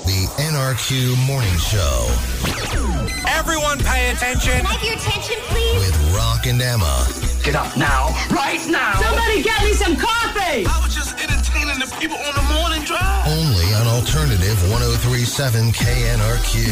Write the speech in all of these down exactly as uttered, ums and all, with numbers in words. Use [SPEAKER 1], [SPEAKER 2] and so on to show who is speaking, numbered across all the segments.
[SPEAKER 1] The N R Q Morning Show.
[SPEAKER 2] Everyone pay attention.
[SPEAKER 3] Can I have your attention, please?
[SPEAKER 1] With Rock and Emma.
[SPEAKER 4] Get up now. Right now.
[SPEAKER 5] Somebody get me some coffee.
[SPEAKER 6] I was just entertaining the people on the morning drive.
[SPEAKER 1] Only on Alternative one oh three point seven K N R Q.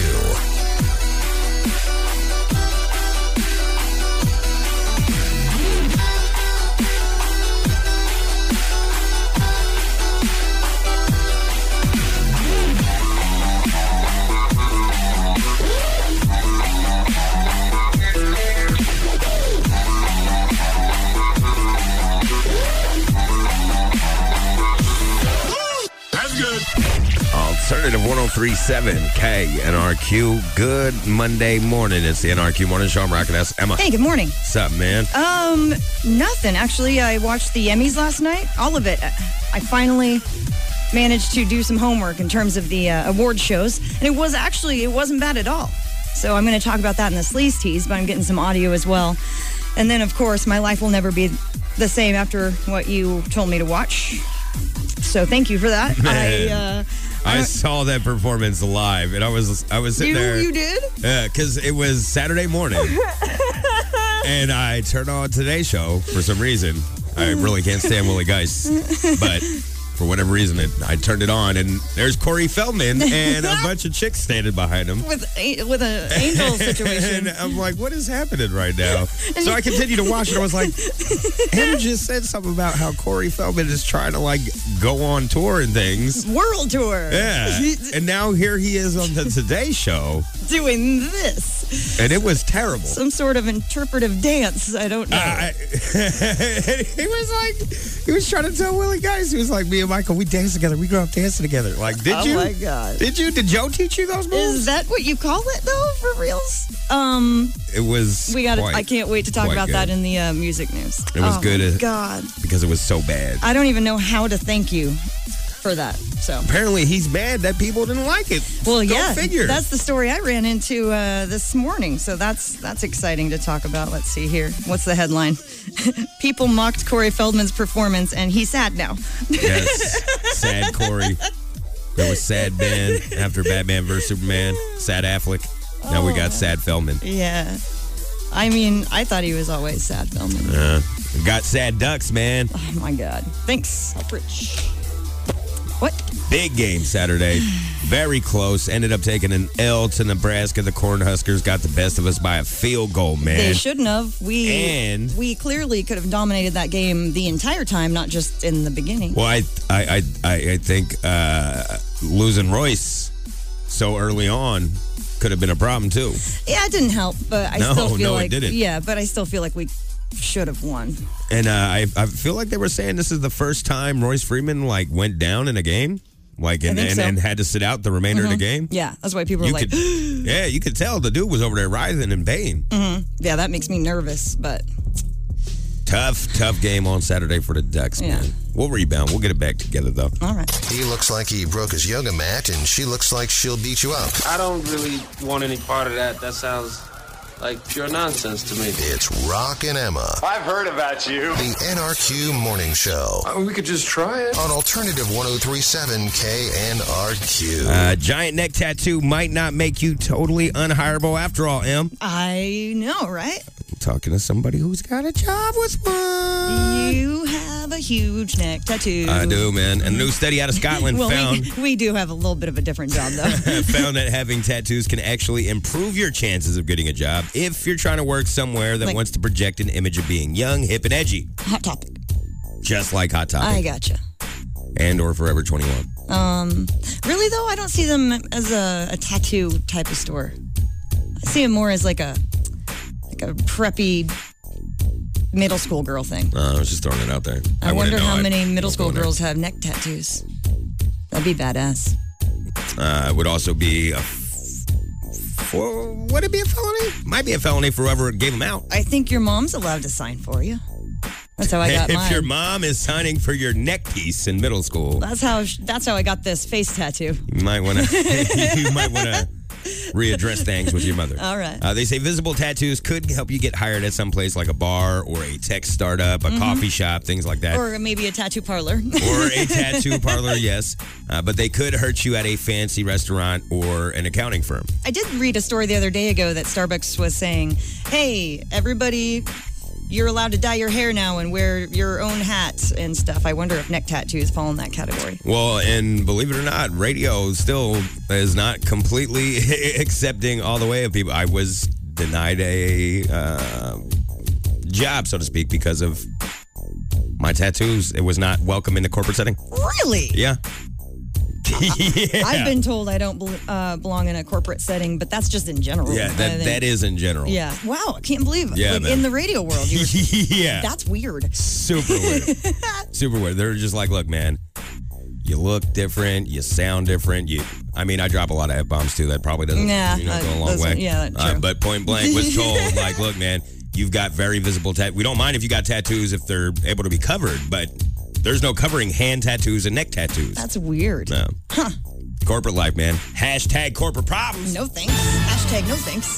[SPEAKER 7] Alternative one oh three point seven K N R Q. Good Monday morning. It's the N R Q Morning Show. I'm rocking us. Emma.
[SPEAKER 8] Hey, good morning.
[SPEAKER 7] What's up, man?
[SPEAKER 8] Um, nothing. Actually, I watched the Emmys last night. All of it. I finally managed to do some homework in terms of the uh, award shows. And it was actually, it wasn't bad at all. So I'm going to talk about that in the Sleaze Tease, but I'm getting some audio as well. And then, of course, my life will never be the same after what you told me to watch. So thank you for that.
[SPEAKER 7] Man.
[SPEAKER 8] I, uh,
[SPEAKER 7] I saw that performance live, and I was I was sitting
[SPEAKER 8] you,
[SPEAKER 7] there.
[SPEAKER 8] You did?
[SPEAKER 7] Yeah, because it was Saturday morning, and I turned on Today's Show for some reason. I really can't stand Willie Geist, but for whatever reason, it, I turned it on, and there's Corey Feldman and a bunch of chicks standing behind him.
[SPEAKER 8] With a, with an angel situation.
[SPEAKER 7] And I'm like, what is happening right now? So I continued to watch it. I was like, Em just said something about how Corey Feldman is trying to, like, go on tour and things.
[SPEAKER 8] World tour.
[SPEAKER 7] Yeah. And now here he is on the Today Show.
[SPEAKER 8] Doing this.
[SPEAKER 7] And it was terrible.
[SPEAKER 8] Some sort of interpretive dance. I don't know.
[SPEAKER 7] Uh, he was like, he was trying to tell Willie Geist, he was like, me and Michael, we dance together. We grew up dancing together. Like, did
[SPEAKER 8] oh
[SPEAKER 7] you?
[SPEAKER 8] Oh, my God.
[SPEAKER 7] Did you? Did Joe teach you those moves?
[SPEAKER 8] Is that what you call it, though, for reals? Um,
[SPEAKER 7] it was
[SPEAKER 8] we got.
[SPEAKER 7] quite,
[SPEAKER 8] I can't wait to talk about
[SPEAKER 7] good.
[SPEAKER 8] that in the uh, music news.
[SPEAKER 7] It was
[SPEAKER 8] oh,
[SPEAKER 7] good.
[SPEAKER 8] My
[SPEAKER 7] as,
[SPEAKER 8] God.
[SPEAKER 7] Because it was so bad.
[SPEAKER 8] I don't even know how to thank you for that. So
[SPEAKER 7] apparently he's mad that people didn't like it.
[SPEAKER 8] Well,
[SPEAKER 7] Go
[SPEAKER 8] yeah,
[SPEAKER 7] figure.
[SPEAKER 8] That's the story I ran into uh, this morning. So that's that's exciting to talk about. Let's see here. What's the headline? People mocked Corey Feldman's performance, and he's sad now.
[SPEAKER 7] Yes, sad Corey. There was sad Ben after Batman versus Superman. Sad Affleck. Now oh. we got sad Feldman.
[SPEAKER 8] Yeah. I mean, I thought he was always sad Feldman.
[SPEAKER 7] Uh, got sad ducks, man.
[SPEAKER 8] Oh, my God. Thanks, Rich. What?
[SPEAKER 7] Big game Saturday. Very close. Ended up taking an L to Nebraska. The Cornhuskers got the best of us by a field goal, man.
[SPEAKER 8] They shouldn't have. We
[SPEAKER 7] and
[SPEAKER 8] we clearly could have dominated that game the entire time, not just in the beginning.
[SPEAKER 7] Well, I I I, I think uh, losing Royce so early on could have been a problem too.
[SPEAKER 8] Yeah, it didn't help, but I
[SPEAKER 7] no,
[SPEAKER 8] still feel
[SPEAKER 7] no,
[SPEAKER 8] like
[SPEAKER 7] it didn't.
[SPEAKER 8] Yeah, but I still feel like we should have won.
[SPEAKER 7] And uh, I I feel like they were saying this is the first time Royce Freeman like went down in a game, like and and,
[SPEAKER 8] so.
[SPEAKER 7] and had to sit out the remainder
[SPEAKER 8] mm-hmm.
[SPEAKER 7] of the game.
[SPEAKER 8] Yeah, that's why people
[SPEAKER 7] you
[SPEAKER 8] were like,
[SPEAKER 7] could, yeah, you could tell the dude was over there writhing in pain.
[SPEAKER 8] Mm-hmm. Yeah, that makes me nervous, but
[SPEAKER 7] tough, tough game on Saturday for the Ducks,
[SPEAKER 8] yeah.
[SPEAKER 7] man. We'll rebound. We'll get it back together, though.
[SPEAKER 8] All right.
[SPEAKER 1] He looks like he broke his yoga mat, and she looks like she'll beat you up.
[SPEAKER 9] I don't really want any part of that. That sounds like pure nonsense to me.
[SPEAKER 1] It's Rock and Emma.
[SPEAKER 10] I've heard about you.
[SPEAKER 1] The N R Q Morning Show.
[SPEAKER 10] Uh, we could just try it.
[SPEAKER 1] On Alternative one oh three point seven K N R Q.
[SPEAKER 7] Uh, giant neck tattoo might not make you totally unhireable after all, Em.
[SPEAKER 8] I know, right?
[SPEAKER 7] I'm talking to somebody who's got a job with one.
[SPEAKER 8] You have a huge neck tattoo.
[SPEAKER 7] I do, man. And a new study out of Scotland
[SPEAKER 8] well,
[SPEAKER 7] found...
[SPEAKER 8] We, we do have a little bit of a different job, though.
[SPEAKER 7] found that having tattoos can actually improve your chances of getting a job if you're trying to work somewhere that
[SPEAKER 8] like,
[SPEAKER 7] wants to project an image of being young, hip, and edgy.
[SPEAKER 8] Hot Topic.
[SPEAKER 7] Just like Hot Topic.
[SPEAKER 8] I gotcha.
[SPEAKER 7] And or Forever twenty-one.
[SPEAKER 8] Um, really, though, I don't see them as a, a tattoo type of store. I see them more as like a like a preppy middle school girl thing.
[SPEAKER 7] Uh, I was just throwing it out there.
[SPEAKER 8] I, I wonder how
[SPEAKER 7] know.
[SPEAKER 8] many
[SPEAKER 7] I,
[SPEAKER 8] middle school girls
[SPEAKER 7] there.
[SPEAKER 8] have neck tattoos. That'd be badass.
[SPEAKER 7] Uh, it would also be a... For, would it be a felony? Might be a felony for whoever gave them out.
[SPEAKER 8] I think your mom's allowed to sign for you. That's how I got
[SPEAKER 7] if
[SPEAKER 8] mine.
[SPEAKER 7] If your mom is signing for your neck piece in middle school,
[SPEAKER 8] that's how that's how I got this face tattoo.
[SPEAKER 7] You might want to. you might want to readdress things with your mother.
[SPEAKER 8] All right.
[SPEAKER 7] Uh, they say visible tattoos could help you get hired at some place like a bar or a tech startup, a mm-hmm. coffee shop, things like that.
[SPEAKER 8] Or maybe a tattoo parlor.
[SPEAKER 7] Or a tattoo parlor, yes. Uh, but they could hurt you at a fancy restaurant or an accounting firm.
[SPEAKER 8] I did read a story the other day ago that Starbucks was saying, hey, everybody, you're allowed to dye your hair now and wear your own hats and stuff. I wonder if neck tattoos fall in that category.
[SPEAKER 7] Well, and believe it or not, radio still is not completely accepting all the way of people. I was denied a uh, job, so to speak, because of my tattoos. It was not welcome in the corporate setting.
[SPEAKER 8] Really?
[SPEAKER 7] Yeah. yeah.
[SPEAKER 8] I've been told I don't be- uh, belong in a corporate setting, but that's just in general.
[SPEAKER 7] Yeah, that, that is in general.
[SPEAKER 8] Yeah. Wow, I can't believe it.
[SPEAKER 7] Yeah,
[SPEAKER 8] like
[SPEAKER 7] man.
[SPEAKER 8] in the radio world. You were,
[SPEAKER 7] yeah.
[SPEAKER 8] That's weird.
[SPEAKER 7] Super weird. Super weird. They're just like, look, man, you look different, you sound different. You, I mean, I drop a lot of F-bombs too. That probably doesn't
[SPEAKER 8] yeah,
[SPEAKER 7] you know, go a
[SPEAKER 8] uh,
[SPEAKER 7] long way.
[SPEAKER 8] Yeah, true.
[SPEAKER 7] Uh, but point blank was told, like, look, man, you've got very visible tattoos. We don't mind if you got tattoos if they're able to be covered, but there's no covering hand tattoos and neck tattoos.
[SPEAKER 8] That's weird.
[SPEAKER 7] No.
[SPEAKER 8] Huh.
[SPEAKER 7] Corporate life, man. Hashtag corporate problems.
[SPEAKER 8] No thanks. Hashtag no thanks.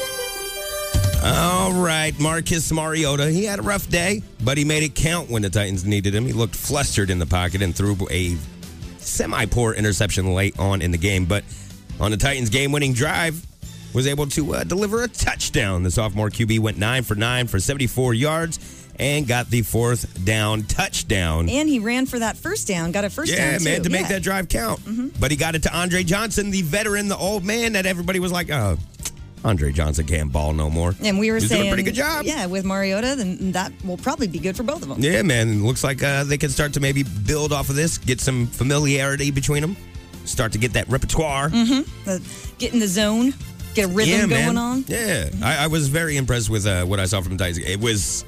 [SPEAKER 7] All right, Marcus Mariota. He had a rough day, but he made it count when the Titans needed him. He looked flustered in the pocket and threw a semi-poor interception late on in the game. But on the Titans' game-winning drive, was able to uh, deliver a touchdown. The sophomore Q B went nine for nine for seventy-four yards and got the fourth down touchdown.
[SPEAKER 8] And he ran for that first down, got a first
[SPEAKER 7] yeah,
[SPEAKER 8] down, too.
[SPEAKER 7] man, to make
[SPEAKER 8] yeah.
[SPEAKER 7] that drive count. Mm-hmm. But he got it to Andre Johnson, the veteran, the old man that everybody was like, oh, Andre Johnson can't ball no more.
[SPEAKER 8] And we were
[SPEAKER 7] He's
[SPEAKER 8] saying,
[SPEAKER 7] doing a pretty good job.
[SPEAKER 8] Yeah, with Mariota, then that will probably be good for both of them.
[SPEAKER 7] Yeah, man. Looks like uh, they can start to maybe build off of this, get some familiarity between them, start to get that repertoire.
[SPEAKER 8] Mm-hmm. Uh, get in the zone, get a rhythm
[SPEAKER 7] yeah,
[SPEAKER 8] going
[SPEAKER 7] man.
[SPEAKER 8] on.
[SPEAKER 7] Yeah, I, I was very impressed with uh, what I saw from the Titans. It was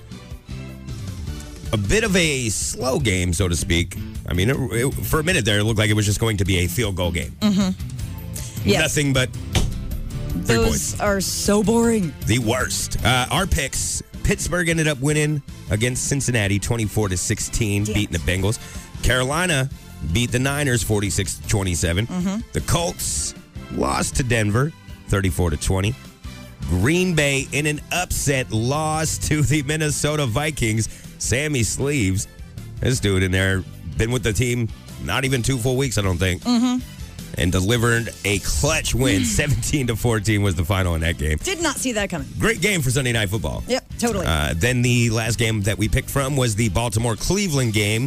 [SPEAKER 7] a bit of a slow game, so to speak. I mean, it, it, for a minute there, it looked like it was just going to be a field goal game.
[SPEAKER 8] Mm-hmm. Yes.
[SPEAKER 7] Nothing but three
[SPEAKER 8] Those
[SPEAKER 7] points.
[SPEAKER 8] are so boring.
[SPEAKER 7] The worst. Uh, our picks. Pittsburgh ended up winning against Cincinnati twenty-four to sixteen,
[SPEAKER 8] Damn.
[SPEAKER 7] beating the Bengals. Carolina beat the Niners forty-six to twenty-seven.
[SPEAKER 8] Mm-hmm.
[SPEAKER 7] The Colts lost to Denver thirty-four to twenty. Green Bay in an upset lost to the Minnesota Vikings. Sammy Sleeves, this dude in there, been with the team not even two full weeks, I don't think.
[SPEAKER 8] Mm-hmm.
[SPEAKER 7] And delivered a clutch win. seventeen to fourteen was the final in that game.
[SPEAKER 8] Did not see that coming.
[SPEAKER 7] Great game for Sunday Night Football.
[SPEAKER 8] Yep, totally.
[SPEAKER 7] Uh, then the last game that we picked from was the Baltimore-Cleveland game.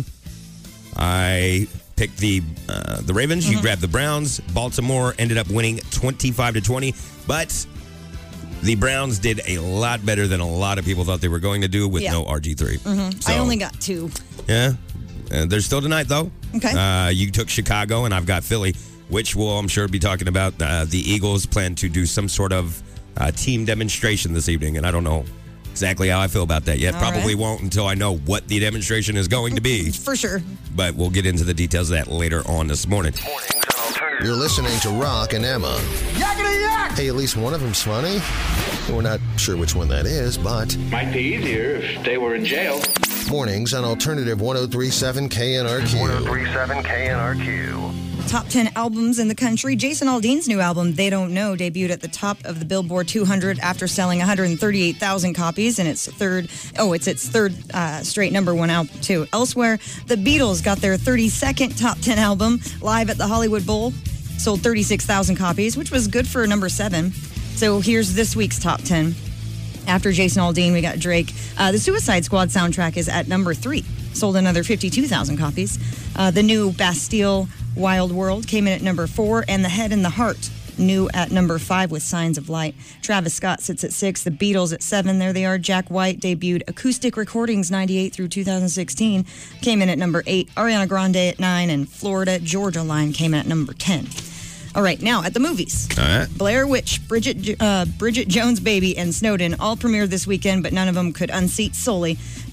[SPEAKER 7] I picked the uh, the Ravens. Mm-hmm. You grabbed the Browns. Baltimore ended up winning twenty-five to twenty. But the Browns did a lot better than a lot of people thought they were going to do with
[SPEAKER 8] yeah.
[SPEAKER 7] no R G three.
[SPEAKER 8] Mm-hmm.
[SPEAKER 7] So,
[SPEAKER 8] I only got two.
[SPEAKER 7] Yeah. Uh, they're still tonight, though.
[SPEAKER 8] Okay.
[SPEAKER 7] Uh, you took Chicago, and I've got Philly, which we'll, I'm sure, be talking about. Uh, the Eagles plan to do some sort of uh, team demonstration this evening, and I don't know exactly how I feel about that yet.
[SPEAKER 8] All
[SPEAKER 7] Probably
[SPEAKER 8] right.
[SPEAKER 7] won't until I know what the demonstration is going to be.
[SPEAKER 8] For sure.
[SPEAKER 7] But we'll get into the details of that later on this morning.
[SPEAKER 1] You're listening to Rock and Emma.
[SPEAKER 6] Yakety yak!
[SPEAKER 1] Hey, at least one of them's funny. We're not sure which one that is, but
[SPEAKER 10] Might be easier if they were in jail.
[SPEAKER 1] mornings on Alternative one oh three point seven K N R Q.
[SPEAKER 3] one oh three point seven K N R Q.
[SPEAKER 8] Top ten albums in the country. Jason Aldean's new album, They Don't Know, debuted at the top of the Billboard two hundred after selling one hundred thirty-eight thousand copies, and its third, oh, it's its third uh, straight number one album, too. Elsewhere, the Beatles got their thirty-second top ten album, Live at the Hollywood Bowl, sold thirty-six thousand copies, which was good for number seven. So here's this week's top ten. After Jason Aldean, we got Drake. Uh, the Suicide Squad soundtrack is at number three, sold another fifty-two thousand copies. Uh, the new Bastille Wild World came in at number four, and The Head and the Heart, new at number five with Signs of Light. Travis Scott sits at six, the Beatles at seven, there they are. Jack White debuted Acoustic Recordings ninety-eight through two thousand sixteen, came in at number eight. Ariana Grande at nine, and Florida Georgia Line came in at number ten. All right, now at the movies.
[SPEAKER 7] All right.
[SPEAKER 8] Blair Witch, Bridget uh, Bridget Jones' Baby, and Snowden all premiered this weekend, but none of them could unseat Sully.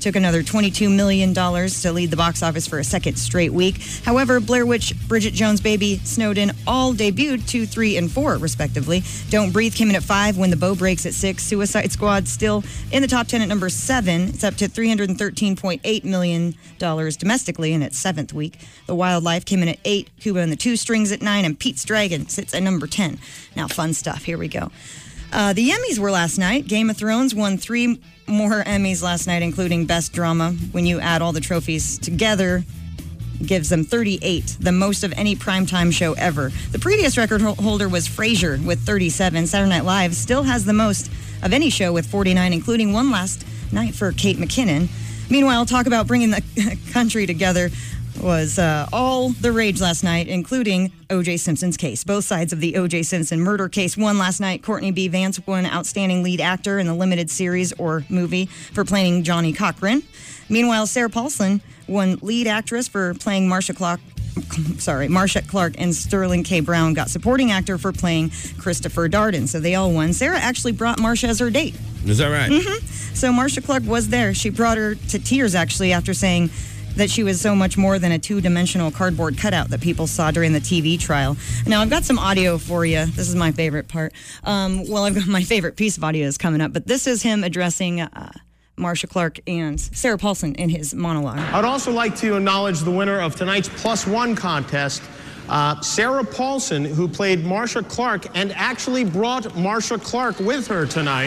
[SPEAKER 8] took another twenty-two million dollars to lead the box office for a second straight week. However, Blair Witch, Bridget Jones' Baby, Snowden all debuted two, three, and four, respectively. Don't Breathe came in at five, When the Bow Breaks at six. Suicide Squad still in the top ten at number seven. It's up to three hundred thirteen point eight million dollars domestically in its seventh week. The Wildlife came in at eight, Cuba and the Two Strings at nine, and Pete's Dragon sits at number ten. Now, fun stuff. Here we go. Uh, the Emmys were last night. Game of Thrones won three more Emmys last night, including Best Drama. When you add all the trophies together, gives them thirty-eight, the most of any primetime show ever. The previous record holder was Frasier with thirty-seven. Saturday Night Live still has the most of any show with forty-nine, including one last night for Kate McKinnon. Meanwhile, talk about bringing the country together was uh, all the rage last night, including O J. Simpson's case. Both sides of the O J. Simpson murder case won last night. Courtney B. Vance won Outstanding Lead Actor in the Limited Series or Movie for playing Johnny Cochran. Meanwhile, Sarah Paulson won Lead Actress for playing Marcia Clark. Sorry, Marcia Clark, and Sterling K. Brown got Supporting Actor for playing Christopher Darden. So they all won. Sarah actually brought Marcia as her date.
[SPEAKER 7] Is that right?
[SPEAKER 8] Mm-hmm. So Marcia Clark was there. She brought her to tears, actually, after saying that she was so much more than a two-dimensional cardboard cutout that people saw during the T V trial. Now, I've got some audio for you. This is my favorite part. Um, well, I've got my favorite piece of audio is coming up, but this is him addressing uh, Marcia Clark and Sarah Paulson in his monologue.
[SPEAKER 11] I'd also like to acknowledge the winner of tonight's Plus One contest, uh, Sarah Paulson, who played Marcia Clark and actually brought Marcia Clark with her tonight.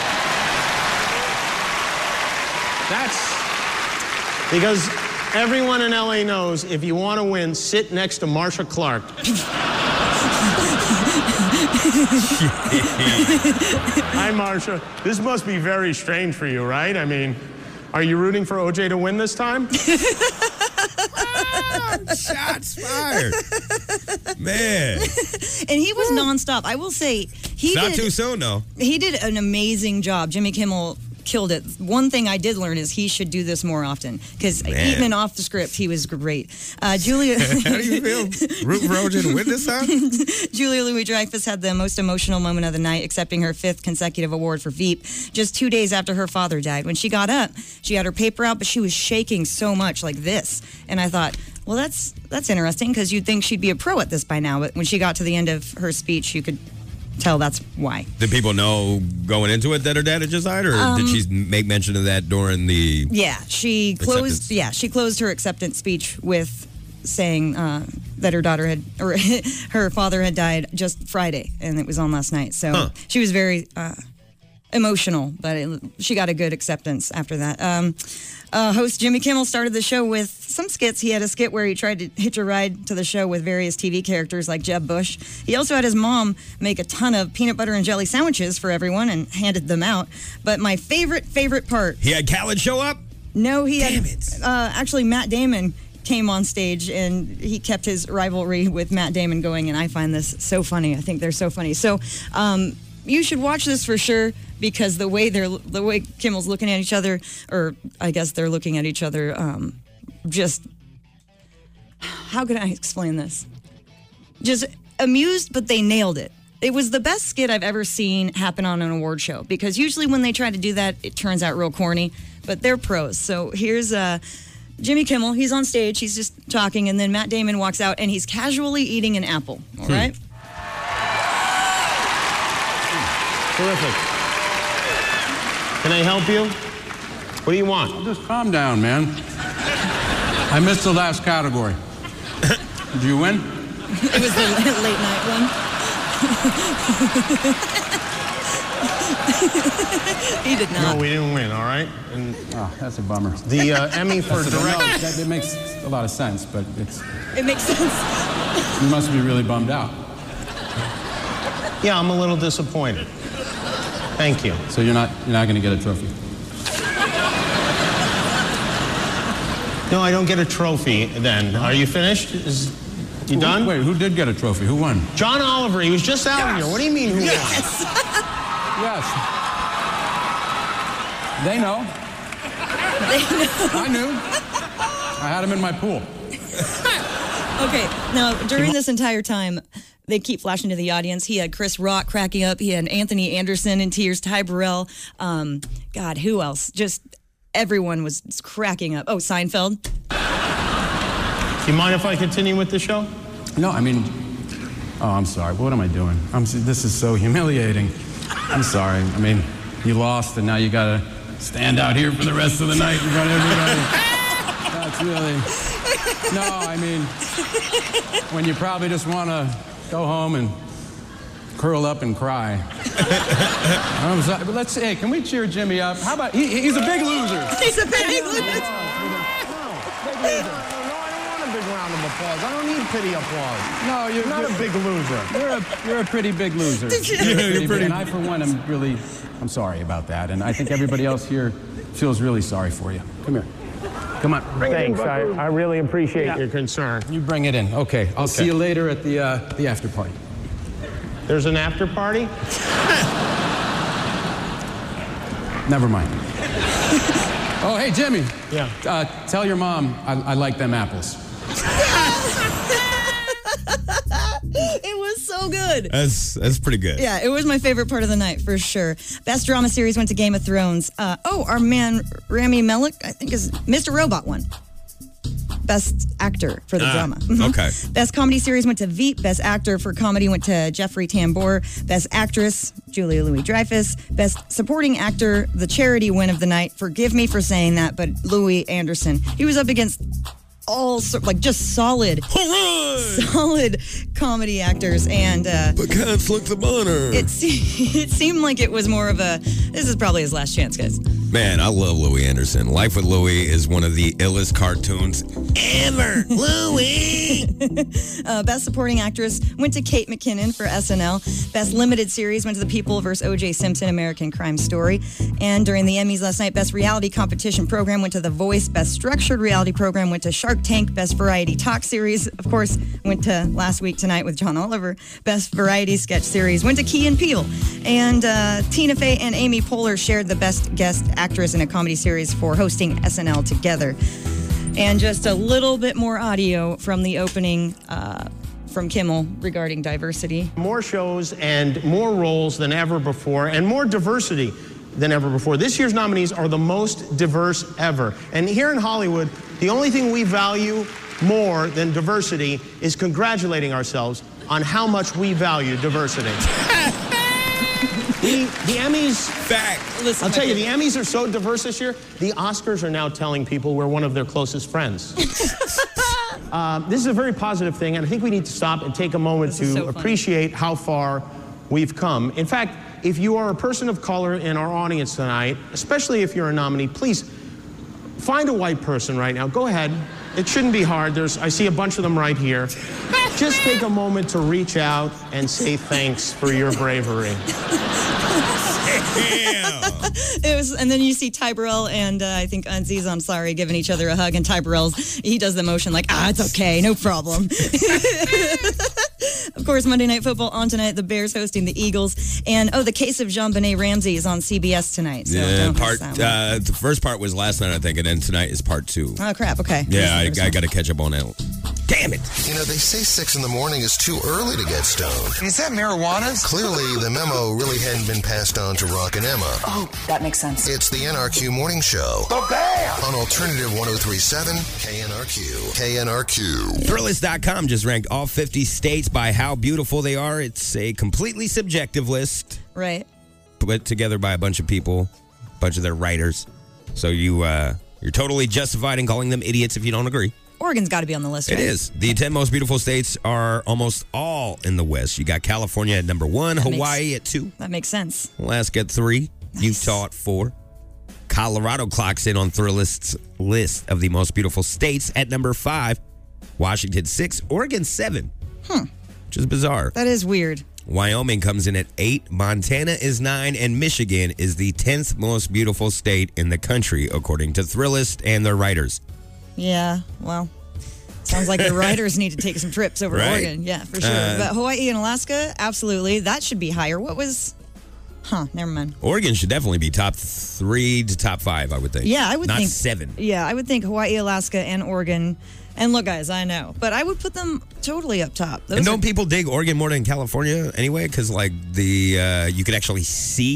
[SPEAKER 11] That's because everyone in L A knows if you want to win, sit next to Marcia Clark. Hi, Marcia. This must be very strange for you, right? I mean, are you rooting for O J to win this time?
[SPEAKER 7] Ah, shots fired. Man.
[SPEAKER 8] And he was nonstop. I will say, he
[SPEAKER 7] Not
[SPEAKER 8] did,
[SPEAKER 7] too soon, though.
[SPEAKER 8] He did an amazing job. Jimmy Kimmel killed it. One thing I did learn is he should do this more often, because even and off the script, he was great. Uh, Julia,
[SPEAKER 7] how do you feel? Root for O J to win this time?
[SPEAKER 8] Julia Louis-Dreyfus had the most emotional moment of the night, accepting her fifth consecutive award for Veep, just two days after her father died. When she got up, she had her paper out, but she was shaking so much like this, and I thought, well, that's that's interesting, because you'd think she'd be a pro at this by now. But when she got to the end of her speech, you could tell that's why.
[SPEAKER 7] Did people know going into it that her dad had just died, or um, did she make mention of that during the
[SPEAKER 8] Yeah, she closed
[SPEAKER 7] acceptance?
[SPEAKER 8] Yeah, she closed her acceptance speech with saying uh, that her daughter had, or her father had died just Friday, and it was on last night. So
[SPEAKER 7] huh.
[SPEAKER 8] she was very uh, emotional, but it, she got a good acceptance after that. Um, uh, host Jimmy Kimmel started the show with some skits. He had a skit where he tried to hitch a ride to the show with various T V characters like Jeb Bush. He also had his mom make a ton of peanut butter and jelly sandwiches for everyone and handed them out. But my favorite, favorite part...
[SPEAKER 7] He had Khaled show up?
[SPEAKER 8] No, he
[SPEAKER 7] Damn
[SPEAKER 8] had...
[SPEAKER 7] it.
[SPEAKER 8] Uh, actually, Matt Damon came on stage, and he kept his rivalry with Matt Damon going, and I find this so funny. I think they're so funny. So um, you should watch this for sure, because the way they're the way Kimmel's looking at each other, or I guess they're looking at each other, um, just how can I explain this? Just amused, but they nailed it. It was the best skit I've ever seen happen on an award show, because usually when they try to do that, it turns out real corny, but they're pros. So here's uh, Jimmy Kimmel. He's on stage. He's just talking, and then Matt Damon walks out, and he's casually eating an apple. All hmm. right?
[SPEAKER 11] Terrific. Can I help you? What do you want?
[SPEAKER 12] Oh, just calm down, man. I missed the last category. Did you win?
[SPEAKER 8] It was the late night one. He did not.
[SPEAKER 11] No, we didn't win, all right? And
[SPEAKER 12] oh, that's a bummer.
[SPEAKER 11] The uh, Emmy for
[SPEAKER 12] direct...
[SPEAKER 11] direct...
[SPEAKER 12] No, that, it makes a lot of sense, but it's...
[SPEAKER 8] It makes sense.
[SPEAKER 12] You must be really bummed out.
[SPEAKER 11] Yeah, I'm a little disappointed. Thank you.
[SPEAKER 12] So you're not you're not going to get a trophy?
[SPEAKER 11] No, I don't get a trophy then. Are you finished? Is you
[SPEAKER 12] who,
[SPEAKER 11] done?
[SPEAKER 12] Wait, who did get a trophy? Who won?
[SPEAKER 11] John Oliver. He was just out yes. here. What do you mean who
[SPEAKER 8] yes.
[SPEAKER 11] won?
[SPEAKER 12] Yes. They know.
[SPEAKER 8] They know.
[SPEAKER 12] I knew. I had him in my pool.
[SPEAKER 8] Okay, now during this entire time, they keep flashing to the audience. He had Chris Rock cracking up. He had Anthony Anderson in tears, Ty Burrell. Um, God, who else? Just everyone was cracking up. Oh, Seinfeld.
[SPEAKER 11] Do you mind if I continue with the show?
[SPEAKER 12] No, I mean, oh, I'm sorry. What am I doing? I'm. This is so humiliating. I'm sorry. I mean, you lost, and now you gotta stand out here for the rest of the night in front of everybody. That's really. No, I mean, when you probably just want to go home and curl up and cry. I'm sorry, but let's hey, can we cheer Jimmy up? How about he, he's a big loser.
[SPEAKER 8] He's a big loser.
[SPEAKER 11] No, big loser. Big round of applause. I don't need pity applause.
[SPEAKER 12] No, you're
[SPEAKER 11] not
[SPEAKER 12] you're,
[SPEAKER 11] a big loser.
[SPEAKER 12] You're a you're a pretty big loser.
[SPEAKER 8] You're
[SPEAKER 12] You're pretty
[SPEAKER 7] pretty-
[SPEAKER 12] big, and I, for one, am really I'm sorry about that, and I think everybody else here feels really sorry for you. Come here. Come on.
[SPEAKER 11] Thanks. I, I really appreciate
[SPEAKER 12] Yeah.
[SPEAKER 11] your concern.
[SPEAKER 12] You bring it in. Okay. I'll
[SPEAKER 11] Okay.
[SPEAKER 12] see you later at the uh, the after party.
[SPEAKER 11] There's an after party?
[SPEAKER 12] Never mind. Oh, hey, Jimmy.
[SPEAKER 11] Yeah.
[SPEAKER 12] Uh, tell your mom I, I like them apples.
[SPEAKER 8] It was so good.
[SPEAKER 7] That's that's pretty good.
[SPEAKER 8] Yeah, it was my favorite part of the night for sure. Best drama series went to Game of Thrones. Uh, oh, our man Rami Malek, I think is Mister Robot won. Best actor for the
[SPEAKER 7] Ah,
[SPEAKER 8] drama. Mhm.
[SPEAKER 7] okay.
[SPEAKER 8] Best comedy series went to Veep. Best actor for comedy went to Jeffrey Tambor. Best actress, Julia Louis-Dreyfus. Best supporting actor, the charity win of the night. Forgive me for saying that, but Louis Anderson. He was up against all sort, like just solid, solid comedy actors, and uh,
[SPEAKER 7] But cats look the honor.
[SPEAKER 8] it se- it seemed like it was more of a. This is probably his last chance, guys.
[SPEAKER 7] Man, I love Louis Anderson. Life with Louis is one of the illest cartoons ever. Louis!
[SPEAKER 8] Uh, Best supporting actress went to Kate McKinnon for S N L. Best limited series went to The People versus O J Simpson, American Crime Story. And during the Emmys last night, Best reality competition program went to The Voice. Best structured reality program went to Shark Tank. Best variety talk series, of course, went to Last Week Tonight with John Oliver. Best variety sketch series went to Key and Peele. And uh, Tina Fey and Amy Poehler shared the best guest actress in a comedy series for hosting S N L together. And just a little bit more audio from the opening uh, from Kimmel regarding diversity.
[SPEAKER 11] More shows and more roles than ever before, and more diversity than ever before. This year's nominees are the most diverse ever. And here in Hollywood, the only thing we value more than diversity is congratulating ourselves on how much we value diversity. the, the Emmys,
[SPEAKER 7] Fact.
[SPEAKER 8] Listen,
[SPEAKER 11] I'll tell you,
[SPEAKER 8] my
[SPEAKER 11] the Emmys are so diverse this year, the Oscars are now telling people we're one of their closest friends. uh, this is a very positive thing, and I think we need to stop and take a moment
[SPEAKER 8] This
[SPEAKER 11] to
[SPEAKER 8] is so funny.
[SPEAKER 11] appreciate how far we've come. In fact, if you are a person of color in our audience tonight, especially if you're a nominee, please find a white person right now. Go ahead. It shouldn't be hard. There's, I see a bunch of them right here. Just take a moment to reach out and say thanks for your bravery.
[SPEAKER 8] It was, and then you see Ty Burrell and uh, I think Aziz Ansari giving each other a hug, and Ty Burrell's, he does the motion like, ah, it's okay, no problem. Of course, Monday Night Football on tonight, the Bears hosting the Eagles, and oh, the Case of JonBenet Ramsey is on C B S tonight. So
[SPEAKER 7] Yeah,
[SPEAKER 8] don't miss
[SPEAKER 7] part.
[SPEAKER 8] that one.
[SPEAKER 7] Uh, the first part was last night, I think, and then tonight is part two.
[SPEAKER 8] Oh crap! Okay.
[SPEAKER 7] Yeah, I,
[SPEAKER 8] There's the
[SPEAKER 7] I
[SPEAKER 8] first
[SPEAKER 7] got to catch up on that. Damn it.
[SPEAKER 1] You know, they say six in the morning is too early to get stoned.
[SPEAKER 2] Is that marijuana?
[SPEAKER 1] Clearly, the memo really hadn't been passed on to Rock and Emma.
[SPEAKER 5] Oh, that makes sense.
[SPEAKER 1] It's the N R Q Morning Show
[SPEAKER 2] Oh, bam!
[SPEAKER 1] on Alternative one oh three point seven K N R Q. K N R Q.
[SPEAKER 7] Thrillist dot com just ranked all fifty states by how beautiful they are. It's a completely subjective list
[SPEAKER 8] one. Right.
[SPEAKER 7] put together by a bunch of people, a bunch of their writers. So you, uh, you're totally justified in calling them idiots if you don't agree.
[SPEAKER 8] Oregon's got to be on the list.
[SPEAKER 7] It
[SPEAKER 8] right?
[SPEAKER 7] is. The ten most beautiful states are almost all in the West. You got California at number one,
[SPEAKER 8] That makes-
[SPEAKER 7] Hawaii at two,
[SPEAKER 8] That makes sense.
[SPEAKER 7] Alaska at three,
[SPEAKER 8] Nice.
[SPEAKER 7] Utah at four. Colorado clocks in on Thrillist's list of the most beautiful states at number five. Washington six, Oregon seven.
[SPEAKER 8] Hmm.
[SPEAKER 7] Which is bizarre.
[SPEAKER 8] That is weird.
[SPEAKER 7] Wyoming comes in at eight, Montana is nine, and Michigan is the tenth most beautiful state in the country, according to Thrillist and their writers.
[SPEAKER 8] Yeah. Well, sounds like the writers need to take some trips over to
[SPEAKER 7] Right.
[SPEAKER 8] Oregon. Yeah, for sure.
[SPEAKER 7] Uh,
[SPEAKER 8] but Hawaii and Alaska, absolutely. That should be higher. What was? Huh. Never mind.
[SPEAKER 7] Oregon should definitely be top three to top five, I would think.
[SPEAKER 8] Yeah, I would
[SPEAKER 7] Not
[SPEAKER 8] think
[SPEAKER 7] seven.
[SPEAKER 8] Yeah, I would think Hawaii, Alaska, and Oregon. And look, guys, I know, but I would put them totally up top. Those
[SPEAKER 7] And
[SPEAKER 8] are-
[SPEAKER 7] don't people dig Oregon more than California anyway? Because like the uh, you could actually see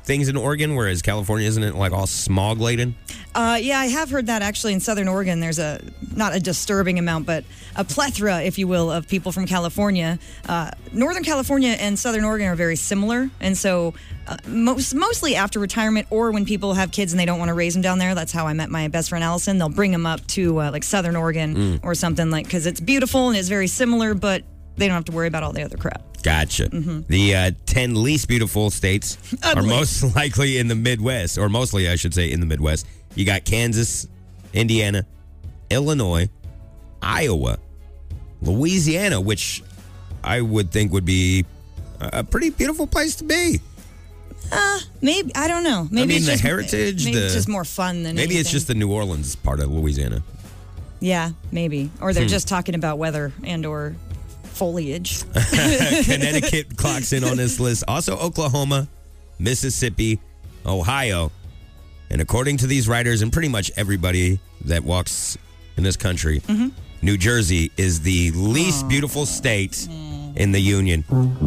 [SPEAKER 7] things in Oregon, whereas California isn't it like all smog laden?
[SPEAKER 8] Uh, yeah, I have heard that actually in Southern Oregon. There's a, not a disturbing amount, but a plethora, if you will, of people from California. Uh, Northern California and Southern Oregon are very similar. And so uh, most, mostly after retirement or when people have kids and they don't want to raise them down there. That's how I met my best friend Allison. They'll bring them up to uh, like Southern Oregon mm. or something like, because it's beautiful and it's very similar, but they don't have to worry about all the other crap.
[SPEAKER 7] Gotcha. Mm-hmm. The uh, ten least beautiful states
[SPEAKER 8] Ugly.
[SPEAKER 7] are most likely in the Midwest, or mostly, I should say, in the Midwest. You got Kansas, Indiana, Illinois, Iowa, Louisiana, which I would think would be a pretty beautiful place to be.
[SPEAKER 8] Uh, maybe. I don't know. Maybe
[SPEAKER 7] I mean,
[SPEAKER 8] it's
[SPEAKER 7] the
[SPEAKER 8] just,
[SPEAKER 7] heritage.
[SPEAKER 8] Maybe
[SPEAKER 7] the,
[SPEAKER 8] it's just more fun than
[SPEAKER 7] Maybe
[SPEAKER 8] anything.
[SPEAKER 7] it's just the New Orleans part of Louisiana.
[SPEAKER 8] Yeah, maybe. Or they're
[SPEAKER 7] Hmm.
[SPEAKER 8] just talking about weather and or foliage.
[SPEAKER 7] Connecticut clocks in on this list. Also, Oklahoma, Mississippi, Ohio. And according to these writers and pretty much everybody that walks in this country,
[SPEAKER 8] Mm-hmm.
[SPEAKER 7] New Jersey is the least
[SPEAKER 8] Aww.
[SPEAKER 7] beautiful state in the union.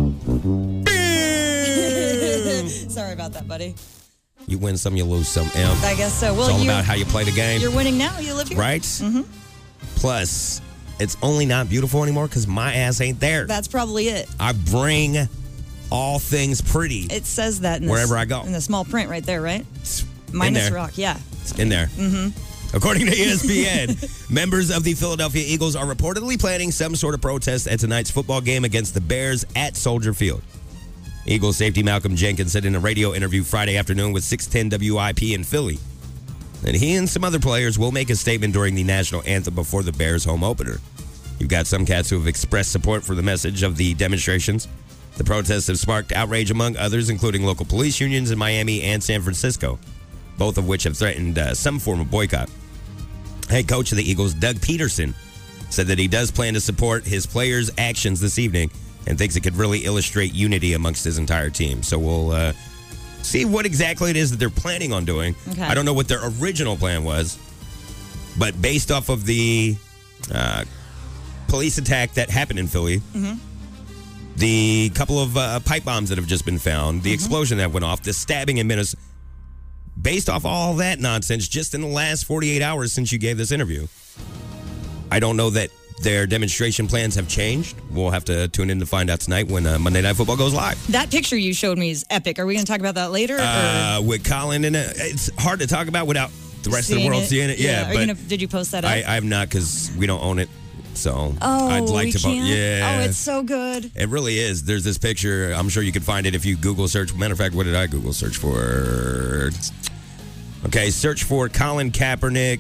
[SPEAKER 8] Sorry about that, buddy.
[SPEAKER 7] You win some, you lose some. M.
[SPEAKER 8] I guess so. Well,
[SPEAKER 7] it's all
[SPEAKER 8] you,
[SPEAKER 7] about how you play the game.
[SPEAKER 8] You're winning now. You live here.
[SPEAKER 7] Right?
[SPEAKER 8] Mm-hmm.
[SPEAKER 7] Plus, it's only not beautiful anymore because my ass ain't there.
[SPEAKER 8] That's probably it.
[SPEAKER 7] I bring all things pretty.
[SPEAKER 8] It says that in the,
[SPEAKER 7] Wherever I go.
[SPEAKER 8] in the small print right there, right?
[SPEAKER 7] It's
[SPEAKER 8] Minus
[SPEAKER 7] in there.
[SPEAKER 8] rock, yeah.
[SPEAKER 7] It's in there.
[SPEAKER 8] Mm-hmm.
[SPEAKER 7] According to E S P N, members of the Philadelphia Eagles are reportedly planning some sort of protest at tonight's football game against the Bears at Soldier Field. Eagles safety Malcolm Jenkins said in a radio interview Friday afternoon with six ten W I P in Philly that he and some other players will make a statement during the national anthem before the Bears home opener. You've got some cats who have expressed support for the message of the demonstrations. The protests have sparked outrage among others, including local police unions in Miami and San Francisco, both of which have threatened uh, some form of boycott. Head coach of the Eagles, Doug Peterson, said that he does plan to support his players' actions this evening and thinks it could really illustrate unity amongst his entire team. So we'll uh, see what exactly it is that they're planning on doing.
[SPEAKER 8] Okay.
[SPEAKER 7] I don't know what their original plan was, but based off of the uh, police attack that happened in Philly,
[SPEAKER 8] Mm-hmm.
[SPEAKER 7] the couple of uh, pipe bombs that have just been found, the
[SPEAKER 8] Mm-hmm.
[SPEAKER 7] explosion that went off, the stabbing in Minnesota, based off all that nonsense just in the last forty-eight hours since you gave this interview, I don't know that their demonstration plans have changed. We'll have to tune in to find out tonight when uh, Monday Night Football goes live.
[SPEAKER 8] That picture you showed me is epic. Are we going to talk about that later?
[SPEAKER 7] Uh, with Colin in it, it's hard to talk about without the rest of the world
[SPEAKER 8] it?
[SPEAKER 7] seeing it. Yeah,
[SPEAKER 8] Are
[SPEAKER 7] but
[SPEAKER 8] you gonna, did you post that up?
[SPEAKER 7] I, I'm not because we don't own it. So
[SPEAKER 8] oh,
[SPEAKER 7] I'd like
[SPEAKER 8] we
[SPEAKER 7] to.
[SPEAKER 8] can't?
[SPEAKER 7] Yeah.
[SPEAKER 8] Oh, it's so good.
[SPEAKER 7] It really is. There's this picture. I'm sure you could find it if you Google search. Matter of fact, what did I Google search for? Okay, search for Colin Kaepernick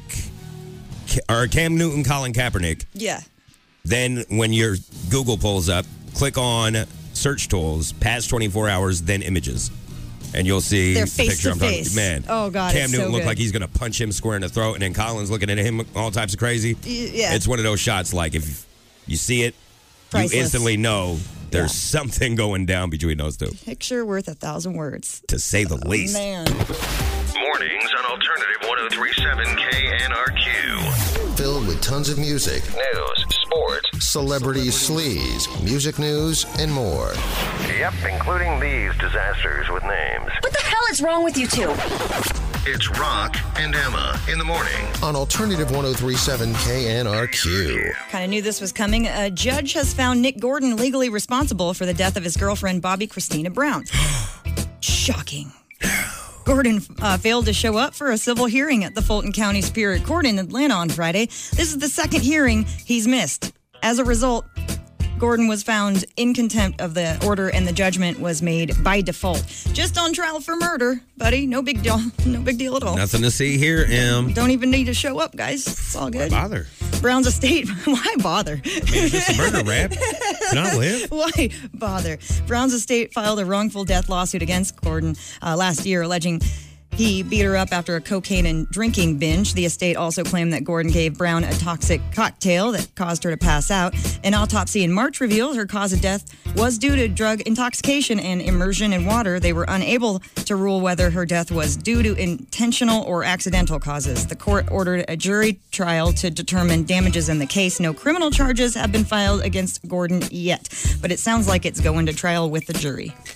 [SPEAKER 7] or Cam Newton, Colin Kaepernick.
[SPEAKER 8] Yeah.
[SPEAKER 7] Then when your Google pulls up, click on search tools, past twenty-four hours, then images. And you'll see
[SPEAKER 8] They're
[SPEAKER 7] the
[SPEAKER 8] face
[SPEAKER 7] picture
[SPEAKER 8] to
[SPEAKER 7] I'm talking
[SPEAKER 8] face.
[SPEAKER 7] Man,
[SPEAKER 8] Oh, God,
[SPEAKER 7] Cam
[SPEAKER 8] it's
[SPEAKER 7] Newton
[SPEAKER 8] so
[SPEAKER 7] looked
[SPEAKER 8] good.
[SPEAKER 7] like he's going to punch him square in the throat, and then Colin's looking at him all types of crazy.
[SPEAKER 8] Yeah.
[SPEAKER 7] It's one of those shots like if you see it,
[SPEAKER 8] Priceless.
[SPEAKER 7] you instantly know there's
[SPEAKER 8] Yeah.
[SPEAKER 7] something going down between those two,
[SPEAKER 8] Picture worth a thousand words.
[SPEAKER 7] to say the least.
[SPEAKER 8] Man.
[SPEAKER 3] Mornings on Alternative one oh three point seven K N R Q.
[SPEAKER 1] Filled with tons of music,
[SPEAKER 3] News, sports,
[SPEAKER 1] celebrity sleaze, music news, and more.
[SPEAKER 3] yep, including these disasters with names.
[SPEAKER 5] What the hell is wrong with you two?
[SPEAKER 1] It's Rock and Emma in the morning on Alternative one oh three point seven K N R Q.
[SPEAKER 8] Kind of knew this was coming. A judge has found Nick Gordon legally responsible for the death of his girlfriend, Bobby Christina Brown. Shocking. Gordon uh, failed to show up for a civil hearing at the Fulton County Superior Court in Atlanta on Friday. This is the second hearing he's missed. As a result, Gordon was found in contempt of the order and the judgment was made by default. Just on trial for murder, buddy. No big deal. No big deal at all.
[SPEAKER 7] Nothing to see here, Em.
[SPEAKER 8] Don't even need to show up, guys. It's all good.
[SPEAKER 7] Why bother?
[SPEAKER 8] Brown's estate. Why bother?
[SPEAKER 7] I mean, it's just a murder rap. Can I live?
[SPEAKER 8] Why bother? Brown's estate filed a wrongful death lawsuit against Gordon uh, last year, alleging he beat her up after a cocaine and drinking binge. The estate also claimed that Gordon gave Brown a toxic cocktail that caused her to pass out. An autopsy in March revealed her cause of death was due to drug intoxication and immersion in water. They were unable to rule whether her death was due to intentional or accidental causes. The court ordered a jury trial to determine damages in the case. No criminal charges have been filed against Gordon yet, but it sounds like it's going to trial with the jury.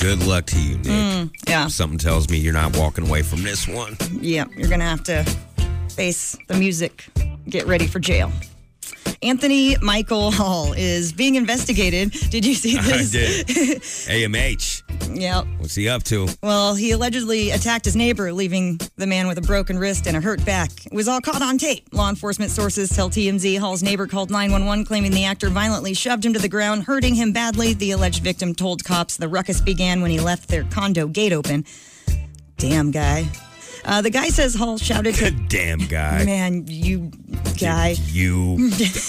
[SPEAKER 7] Good luck to you, Nick.
[SPEAKER 8] Mm, yeah.
[SPEAKER 7] Something tells me you're not walking away from this one.
[SPEAKER 8] Yeah, you're going to have to face the music. Get ready for jail. Anthony Michael Hall is being investigated. Did you see this?
[SPEAKER 7] I did. A M H.
[SPEAKER 8] Yep.
[SPEAKER 7] What's he up to?
[SPEAKER 8] Well, he allegedly attacked his neighbor, leaving the man with a broken wrist and a hurt back. It was all caught on tape. Law enforcement sources tell T M Z Hall's neighbor called nine one one, claiming the actor violently shoved him to the ground, hurting him badly. The alleged victim told cops the ruckus began when he left their condo gate open. Damn guy. Uh, the guy says Hall shouted to...
[SPEAKER 7] Damn guy.
[SPEAKER 8] Man, you guy.
[SPEAKER 7] You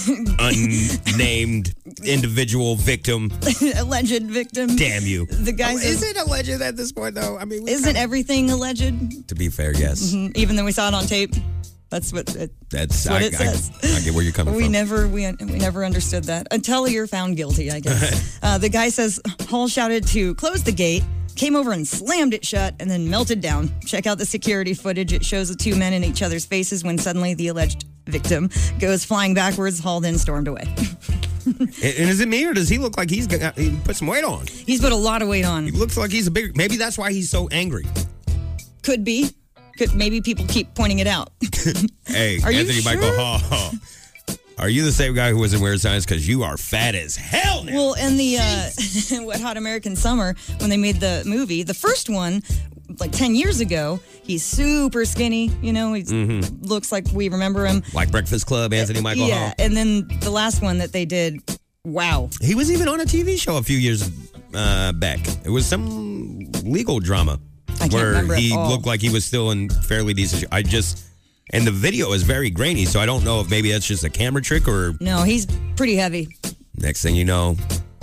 [SPEAKER 7] unnamed individual victim.
[SPEAKER 8] Alleged victim.
[SPEAKER 7] Damn you.
[SPEAKER 8] The guy
[SPEAKER 7] oh,
[SPEAKER 8] says...
[SPEAKER 7] Is it alleged at this point, though? I mean,
[SPEAKER 8] Isn't everything alleged?
[SPEAKER 7] To be fair, yes.
[SPEAKER 8] Mm-hmm. Even though we saw it on tape. That's what it,
[SPEAKER 7] That's,
[SPEAKER 8] that's what
[SPEAKER 7] I,
[SPEAKER 8] it says.
[SPEAKER 7] I, I get where you're coming
[SPEAKER 8] we
[SPEAKER 7] from.
[SPEAKER 8] Never, we, we never understood that until you're found guilty, I guess. uh, the guy says Hall shouted to close the gate, came over and slammed it shut, and then melted down. Check out the security footage. It shows the two men in each other's faces when suddenly the alleged victim goes flying backwards. Hall then stormed away.
[SPEAKER 7] and, and is it me, or does he look like he's got, he put some weight on?
[SPEAKER 8] He's put a lot of weight on.
[SPEAKER 7] He looks like he's a bigger... Maybe that's why he's so angry.
[SPEAKER 8] Could be. Could, maybe people keep pointing it out.
[SPEAKER 7] Hey,
[SPEAKER 8] Are
[SPEAKER 7] Anthony
[SPEAKER 8] you
[SPEAKER 7] Michael
[SPEAKER 8] sure?
[SPEAKER 7] Hall. Are you the same guy who was in Weird Science? Because you are fat as hell now.
[SPEAKER 8] Well, in the uh, Wet Hot American Summer, when they made the movie, the first one, like ten years ago, he's super skinny. You know, he
[SPEAKER 7] mm-hmm.
[SPEAKER 8] looks like we remember him.
[SPEAKER 7] Like Breakfast Club, Anthony Michael
[SPEAKER 8] yeah,
[SPEAKER 7] Hall.
[SPEAKER 8] Yeah, and then the last one that they did, wow.
[SPEAKER 7] He was even on a T V show a few years uh, back. It was some legal drama.
[SPEAKER 8] I can't
[SPEAKER 7] where
[SPEAKER 8] remember
[SPEAKER 7] he
[SPEAKER 8] at all.
[SPEAKER 7] looked like he was still in fairly decent shape. I just, and the video is very grainy, so I don't know if maybe that's just a camera trick or...
[SPEAKER 8] No, he's pretty heavy.
[SPEAKER 7] Next thing you know,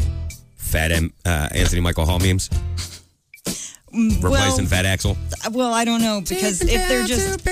[SPEAKER 7] fat M, uh, Anthony Michael Hall memes. Replacing
[SPEAKER 8] well,
[SPEAKER 7] Fat Axel.
[SPEAKER 8] Well, I don't know, because if they're just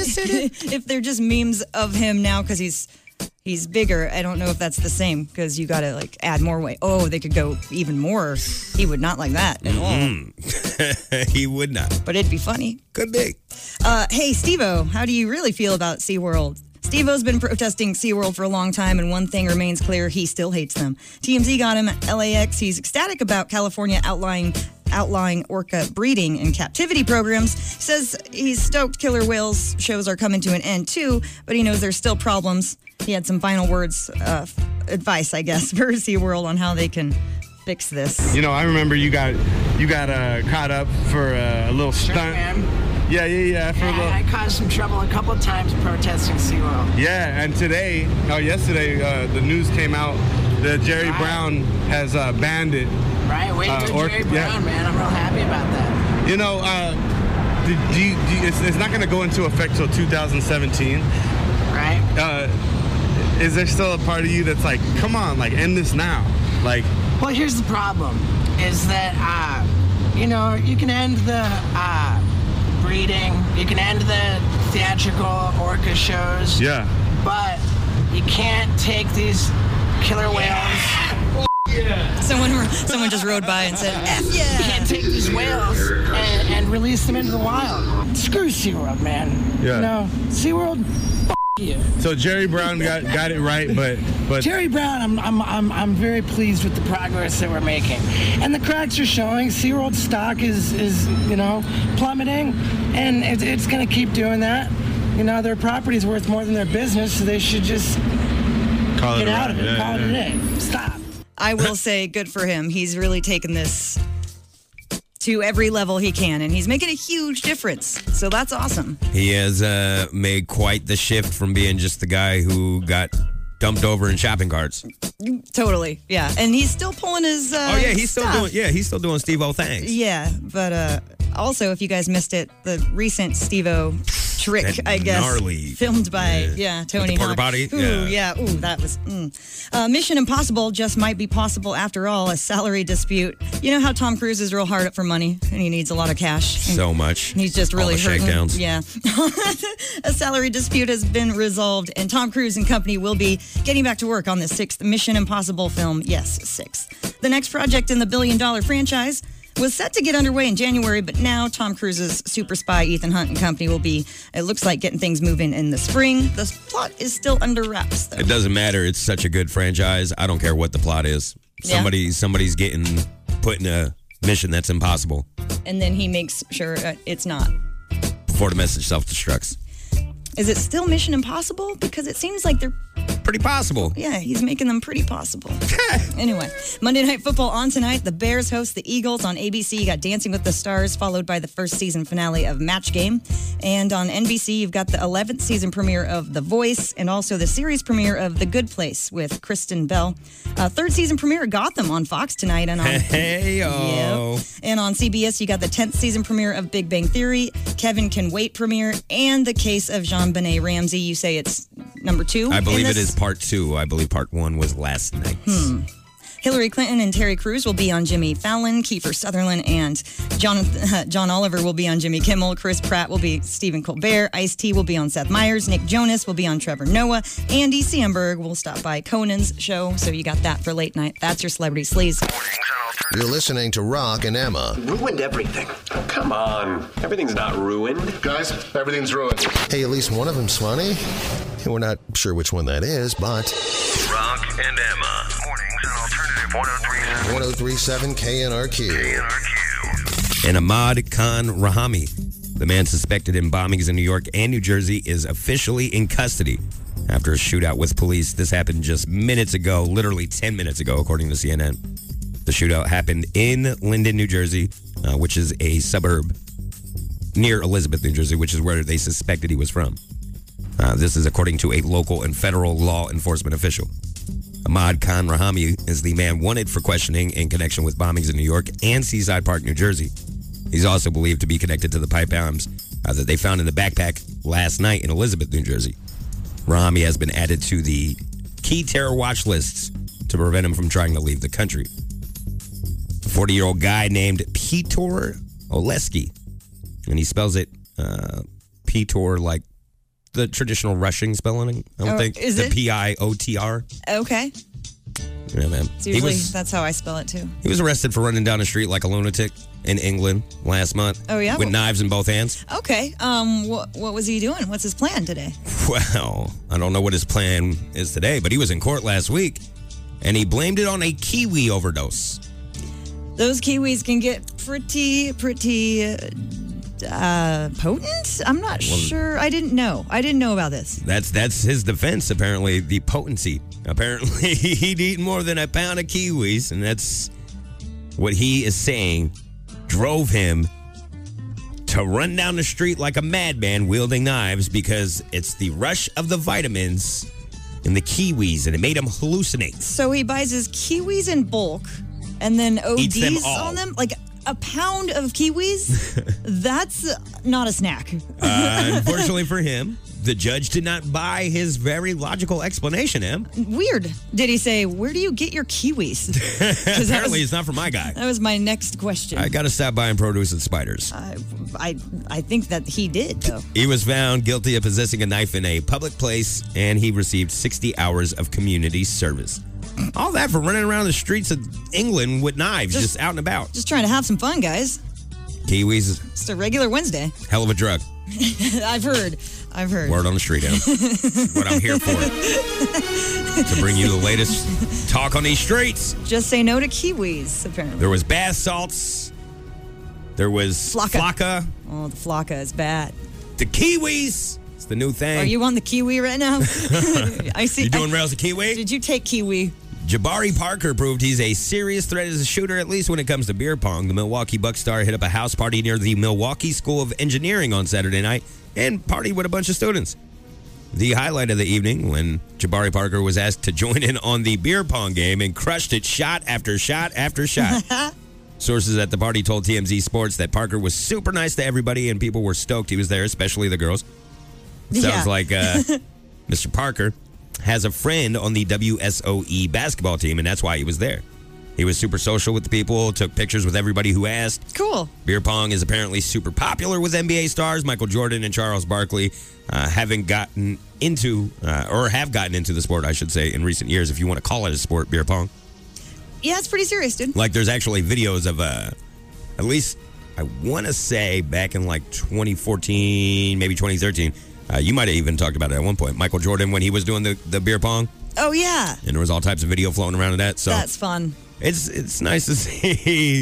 [SPEAKER 8] if they're just memes of him now because he's he's bigger, I don't know if that's the same, because you got to like add more weight. Oh, they could go even more. He would not like that at
[SPEAKER 7] mm-hmm.
[SPEAKER 8] all.
[SPEAKER 7] He would not.
[SPEAKER 8] But it'd be funny.
[SPEAKER 7] Could be.
[SPEAKER 8] Uh, hey, Steve-O, how do you really feel about SeaWorld? Steve-O's been protesting SeaWorld for a long time, and one thing remains clear, he still hates them. T M Z got him at L A X. He's ecstatic about California outlawing, outlawing orca breeding and captivity programs. He says he's stoked killer whales shows are coming to an end, too, but he knows there's still problems. He had some final words, uh, advice, I guess, for SeaWorld on how they can fix this.
[SPEAKER 13] You know, I remember you got you got uh, caught up for uh, a little stunt.
[SPEAKER 14] Sure, man.
[SPEAKER 13] Yeah, yeah, yeah. For
[SPEAKER 14] yeah,
[SPEAKER 13] a little...
[SPEAKER 14] I caused some trouble a couple of times protesting SeaWorld.
[SPEAKER 13] Yeah, and today, oh, yesterday, uh, the news came out that Jerry
[SPEAKER 14] right.
[SPEAKER 13] Brown has uh, banned it.
[SPEAKER 14] Right, way to
[SPEAKER 13] uh,
[SPEAKER 14] go,
[SPEAKER 13] or,
[SPEAKER 14] Jerry Brown,
[SPEAKER 13] yeah.
[SPEAKER 14] man. I'm real happy about that.
[SPEAKER 13] You know, uh, do, do you, do you, it's, it's not going to go into effect till two thousand seventeen.
[SPEAKER 14] Right.
[SPEAKER 13] Uh, is there still a part of you that's like, come on, like, end this now? Like,
[SPEAKER 14] well, here's the problem, is that, uh, you know, you can end the uh, breeding, you can end the theatrical orca shows.
[SPEAKER 13] Yeah.
[SPEAKER 14] But you can't take these killer whales.
[SPEAKER 8] Yeah. Someone someone just rode by and said, F yeah.
[SPEAKER 14] You can't take these whales and, and release them into the wild. Screw SeaWorld, man.
[SPEAKER 13] Yeah.
[SPEAKER 14] No, SeaWorld, f*** you.
[SPEAKER 13] So Jerry Brown got, got it right, but but
[SPEAKER 14] Jerry Brown, I'm I'm I'm I'm very pleased with the progress that we're making, and the cracks are showing. SeaWorld stock is is you know plummeting, and it, it's going to keep doing that. You know, their property's worth more than their business, so they should just
[SPEAKER 13] call
[SPEAKER 14] get
[SPEAKER 13] it
[SPEAKER 14] out of it,
[SPEAKER 13] yeah,
[SPEAKER 14] call
[SPEAKER 13] yeah.
[SPEAKER 14] it a day. Stop.
[SPEAKER 8] I will say, good for him. He's really taken this to every level he can, and he's making a huge difference. So that's awesome.
[SPEAKER 7] He has uh, made quite the shift from being just the guy who got dumped over in shopping carts.
[SPEAKER 8] Totally, yeah. And he's still pulling his uh,
[SPEAKER 7] Oh, yeah, he's still
[SPEAKER 8] stuff.
[SPEAKER 7] doing, yeah, he's still doing Steve-O things.
[SPEAKER 8] Yeah, but uh, also, if you guys missed it, the recent Steve-O trick,
[SPEAKER 7] That
[SPEAKER 8] I guess,
[SPEAKER 7] gnarly,
[SPEAKER 8] filmed by,
[SPEAKER 7] yeah,
[SPEAKER 8] yeah, Tony
[SPEAKER 7] with the porta
[SPEAKER 8] Hawk.
[SPEAKER 7] potty,
[SPEAKER 8] Ooh,
[SPEAKER 7] yeah.
[SPEAKER 8] yeah, ooh, that was, mm. uh, Mission Impossible just might be possible after all, a salary dispute. You know how Tom Cruise is real hard up for money, and he needs a lot of cash.
[SPEAKER 7] So much.
[SPEAKER 8] And he's just really
[SPEAKER 7] All the
[SPEAKER 8] hurting.
[SPEAKER 7] shakedowns.
[SPEAKER 8] Yeah. A salary dispute has been resolved, and Tom Cruise and company will be getting back to work on the sixth Mission Impossible film. Yes, sixth. The next project in the billion-dollar franchise was set to get underway in January, but now Tom Cruise's super spy Ethan Hunt and company will be, it looks like, getting things moving in the spring. The plot is still under wraps, though.
[SPEAKER 7] It doesn't matter. It's such a good franchise. I don't care what the plot is.
[SPEAKER 8] Yeah.
[SPEAKER 7] Somebody, somebody's getting put in a mission that's impossible
[SPEAKER 8] And then he makes sure uh, it's not.
[SPEAKER 7] before the message self-destructs.
[SPEAKER 8] Is it still Mission Impossible? Because it seems like they're...
[SPEAKER 7] Pretty possible.
[SPEAKER 8] Yeah, he's making them pretty possible. Anyway, Monday Night Football on tonight. The Bears host the Eagles on A B C. You got Dancing with the Stars, followed by the first season finale of Match Game. And on N B C, you've got the eleventh season premiere of The Voice and also the series premiere of The Good Place with Kristen Bell. Uh, third season premiere of Gotham on Fox tonight. And on,
[SPEAKER 7] Hey-o.
[SPEAKER 8] Yep. And on C B S, you got the tenth season premiere of Big Bang Theory, Kevin Can Wait premiere, and the case of JonBenet Ramsey. You say it's number two?
[SPEAKER 7] I believe
[SPEAKER 8] in
[SPEAKER 7] it
[SPEAKER 8] this?
[SPEAKER 7] is part two. I believe part one was last night.
[SPEAKER 8] Hmm. Hillary Clinton and Terry Crews will be on Jimmy Fallon. Kiefer Sutherland and John uh, John Oliver will be on Jimmy Kimmel. Chris Pratt will be Stephen Colbert. Ice-T will be on Seth Meyers. Nick Jonas will be on Trevor Noah. Andy Samberg will stop by Conan's show. So you got that for late night. That's your Celebrity Sleaze.
[SPEAKER 1] You're listening to Rock and Emma.
[SPEAKER 15] Ruined everything. Oh, come on. Everything's not ruined.
[SPEAKER 6] Guys, everything's ruined.
[SPEAKER 1] Hey, at least one of them's funny. And we're not sure which one that is, but...
[SPEAKER 3] Rock and Emma. Mornings on Alternative one oh three seven.
[SPEAKER 1] one oh three seven K N R Q.
[SPEAKER 3] K N R Q.
[SPEAKER 7] And Ahmad Khan Rahami, the man suspected in bombings in New York and New Jersey, is officially in custody after a shootout with police. This happened just minutes ago, literally ten minutes ago, according to C N N. The shootout happened in Linden, New Jersey, uh, which is a suburb near Elizabeth, New Jersey, which is where they suspected he was from. Uh, this is according to a local and federal law enforcement official. Ahmad Khan Rahami is the man wanted for questioning in connection with bombings in New York and Seaside Park, New Jersey. He's also believed to be connected to the pipe bombs uh, that they found in the backpack last night in Elizabeth, New Jersey. Rahami has been added to the key terror watch lists to prevent him from trying to leave the country. A forty-year-old guy named Piotr Oleski, and he spells it uh, Piotr like the traditional Russian spelling, I don't
[SPEAKER 8] Oh,
[SPEAKER 7] think.
[SPEAKER 8] is
[SPEAKER 7] the
[SPEAKER 8] it?
[SPEAKER 7] P I O T R.
[SPEAKER 8] Okay.
[SPEAKER 7] Yeah, man.
[SPEAKER 8] It's
[SPEAKER 7] He
[SPEAKER 8] usually,
[SPEAKER 7] was,
[SPEAKER 8] that's how I spell it, too.
[SPEAKER 7] he was arrested for running down the street like a lunatic in England last month.
[SPEAKER 8] Oh, yeah?
[SPEAKER 7] With knives in both hands.
[SPEAKER 8] Okay. Um, what, what was he doing? What's his plan today?
[SPEAKER 7] Well, I don't know what his plan is today, but he was in court last week, and he blamed it on a kiwi overdose.
[SPEAKER 8] Those kiwis can get pretty, pretty uh, uh, potent. I'm not
[SPEAKER 7] Well,
[SPEAKER 8] sure. I didn't know. I didn't know about this.
[SPEAKER 7] That's that's his defense, apparently, the potency. Apparently, he'd eaten more than a pound of kiwis, and that's what he is saying drove him to run down the street like a madman wielding knives because it's the rush of the vitamins in the kiwis, and it made him hallucinate.
[SPEAKER 8] So he buys his kiwis in bulk and then
[SPEAKER 7] Eats them
[SPEAKER 8] O Ds
[SPEAKER 7] all.
[SPEAKER 8] on them? Like a pound of kiwis? That's not a snack.
[SPEAKER 7] Uh, unfortunately for him, the judge did not buy his very logical explanation, Em.
[SPEAKER 8] Weird. Did he say, where do you get your kiwis? 'Cause that
[SPEAKER 7] Apparently,
[SPEAKER 8] was-
[SPEAKER 7] it's not for my guy.
[SPEAKER 8] That was my next question.
[SPEAKER 7] I got to stop buying produce and spiders.
[SPEAKER 8] I, I, I think that he did, though.
[SPEAKER 7] He was found guilty of possessing a knife in a public place, and he received sixty hours of community service. All that for running around the streets of England with knives, just,
[SPEAKER 8] Just-
[SPEAKER 7] out and about.
[SPEAKER 8] Just trying to have some fun, guys.
[SPEAKER 7] Kiwis,
[SPEAKER 8] Just a regular Wednesday.
[SPEAKER 7] hell of a drug.
[SPEAKER 8] I've heard. I've heard.
[SPEAKER 7] Word on the street, Em. What I'm here for. To bring you the latest talk on these streets.
[SPEAKER 8] Just say no to kiwis, apparently.
[SPEAKER 7] There was bath salts. There was
[SPEAKER 8] Flocka.
[SPEAKER 7] flocka.
[SPEAKER 8] Oh, the flocka is bad.
[SPEAKER 7] The kiwis. It's the new thing.
[SPEAKER 8] Are you on the kiwi right now? I see.
[SPEAKER 7] You doing
[SPEAKER 8] I-
[SPEAKER 7] rails of kiwi?
[SPEAKER 8] Did you take kiwi?
[SPEAKER 7] Jabari Parker proved he's a serious threat as a shooter, at least when it comes to beer pong. The Milwaukee Bucks star hit up a house party near the Milwaukee School of Engineering on Saturday night and partied with a bunch of students. The highlight of the evening when Jabari Parker was asked to join in on the beer pong game and crushed it shot after shot after shot. Sources at the party told T M Z Sports that Parker was super nice to everybody and people were stoked he was there, especially the girls. Sounds
[SPEAKER 8] Yeah.
[SPEAKER 7] like uh, Mister Parker has a friend on the W S O E basketball team, and that's why he was there. He was super social with the people, took pictures with everybody who asked.
[SPEAKER 8] Cool.
[SPEAKER 7] Beer pong is apparently super popular with N B A stars. Michael Jordan and Charles Barkley uh, haven't gotten into, uh, or have gotten into the sport, I should say, in recent years, if you want to call it a sport, beer pong.
[SPEAKER 8] Yeah, it's pretty serious, dude.
[SPEAKER 7] Like, there's actually videos of, uh, at least, I want to say back in like twenty fourteen, maybe twenty thirteen, uh, you might have even talked about it at one point. Michael Jordan, when he was doing the, the beer pong.
[SPEAKER 8] Oh, yeah.
[SPEAKER 7] And there was all types of video floating around of that. So
[SPEAKER 8] That's fun.
[SPEAKER 7] It's it's nice to see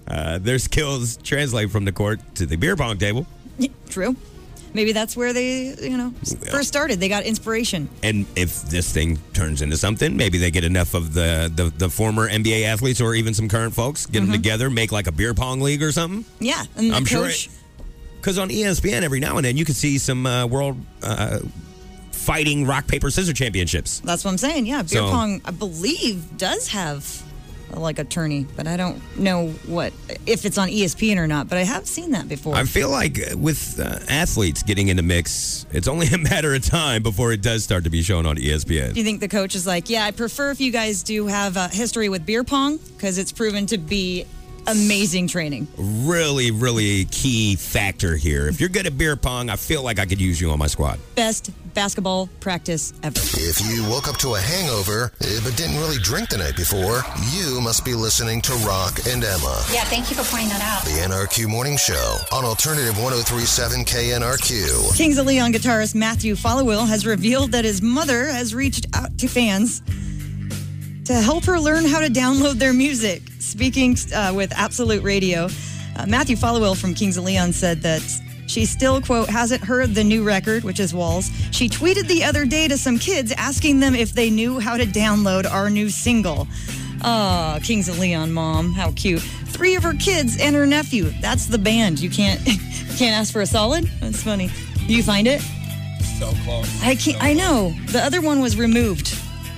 [SPEAKER 7] Uh, their skills translate from the court to the beer pong table.
[SPEAKER 8] Yeah, true. Maybe that's where they, you know, first started. They got inspiration.
[SPEAKER 7] And if this thing turns into something, maybe they get enough of the, the, the former N B A athletes or even some current folks, get
[SPEAKER 8] Mm-hmm.
[SPEAKER 7] them together, make like a beer pong league or something.
[SPEAKER 8] Yeah. And the
[SPEAKER 7] I'm
[SPEAKER 8] coach,
[SPEAKER 7] sure. Because on E S P N, every now and then, you can see some uh, world uh, fighting rock, paper, scissors championships.
[SPEAKER 8] That's what I'm saying. Yeah. Beer
[SPEAKER 7] So-
[SPEAKER 8] pong, I believe, does have uh, like a tourney, but I don't know what, if it's on E S P N or not, but I have seen that before.
[SPEAKER 7] I feel like with uh, athletes getting in the mix, it's only a matter of time before it does start to be shown on E S P N.
[SPEAKER 8] Do you think the coach is like, yeah, I prefer if you guys do have a history with beer pong because it's proven to be amazing training.
[SPEAKER 7] Really, really key factor here. If you're good at beer pong, I feel like I could use you on my squad.
[SPEAKER 8] Best basketball practice ever.
[SPEAKER 1] If you woke up to a hangover eh, but didn't really drink the night before, you must be listening to Rock and Emma.
[SPEAKER 5] Yeah, thank you for pointing that out.
[SPEAKER 1] The N R Q Morning Show on Alternative ten thirty-seven K N R Q.
[SPEAKER 8] Kings of Leon guitarist Matthew Followill has revealed that his mother has reached out to fans to help her learn how to download their music. Speaking uh, with Absolute Radio, uh, Matthew Followill from Kings of Leon said that she still, quote, hasn't heard the new record, which is Walls. She tweeted the other day to some kids asking them if they knew how to download our new single. Oh, Kings of Leon, Mom, how cute. Three of her kids and her nephew. That's the band. You can't you can't ask for a solid? That's funny. Do you find it?
[SPEAKER 7] So close.
[SPEAKER 8] I can't. I know. The other one was removed.